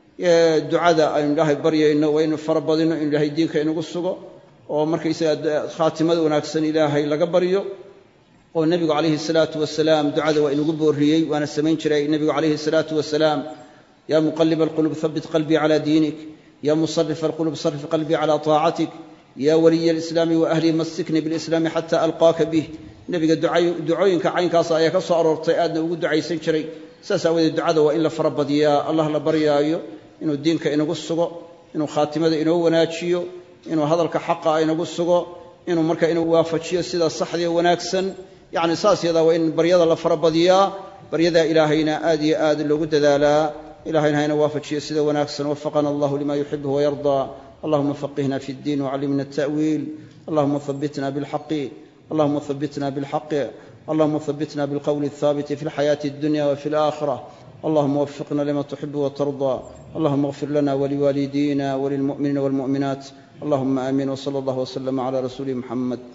A: ducada aynu ilaahay baryayno waa inu farabadino inu ilaahay diinka inagu sugo oo markaysaga khaatimada wanaagsan ilaahay laga baryo oo nebigu calayhi salaatu wasalaam ducada waa inugu boorriyey waana samayn jiray nebigu calayhi salaatu wasalaam yaa muqalliba alqulub habbit qalbii calaa diinik yaa musarifa alqulub sarif qalbii calaa taacatik yaa waliya alislaami wa ahlii massikni bilislaami xataa alqaaka bih nebiga ducooyinka caynkaasa ayaa ka soo aroortay aadna ugu ducaysan jiray saas aawadeed ducada waa in la farabadiyaa allah la baryaayo inuu diinka inagu sugo inuu khaatimada inoo wanaajiyo inuu hadalka xaqa inagu sugo inuu marka inuu waafajiyo sida saxdii wanaagsan yacni saas yadaa waa in baryada la farabadiyaa baryadaa ilaahayna aad iyo aad loogu dadaalaa ilaahayna hayna waafajiyo sida wanaagsan wafaqana allahu lima yuxibu wayardaa allahuma faqihna fi ddiin wacallimna ata'wiil allahuma habitna bilxaqi allahuma habitna bilxaqi allahuma habitna bilqowli athaabiti fi lxayaati addunya wafi alaakhira اللهم وفقنا لما تحب وترضى اللهم اغفر لنا ولوالدينا وللمؤمنين والمؤمنات اللهم آمين وصلى الله وسلم على رسول محمد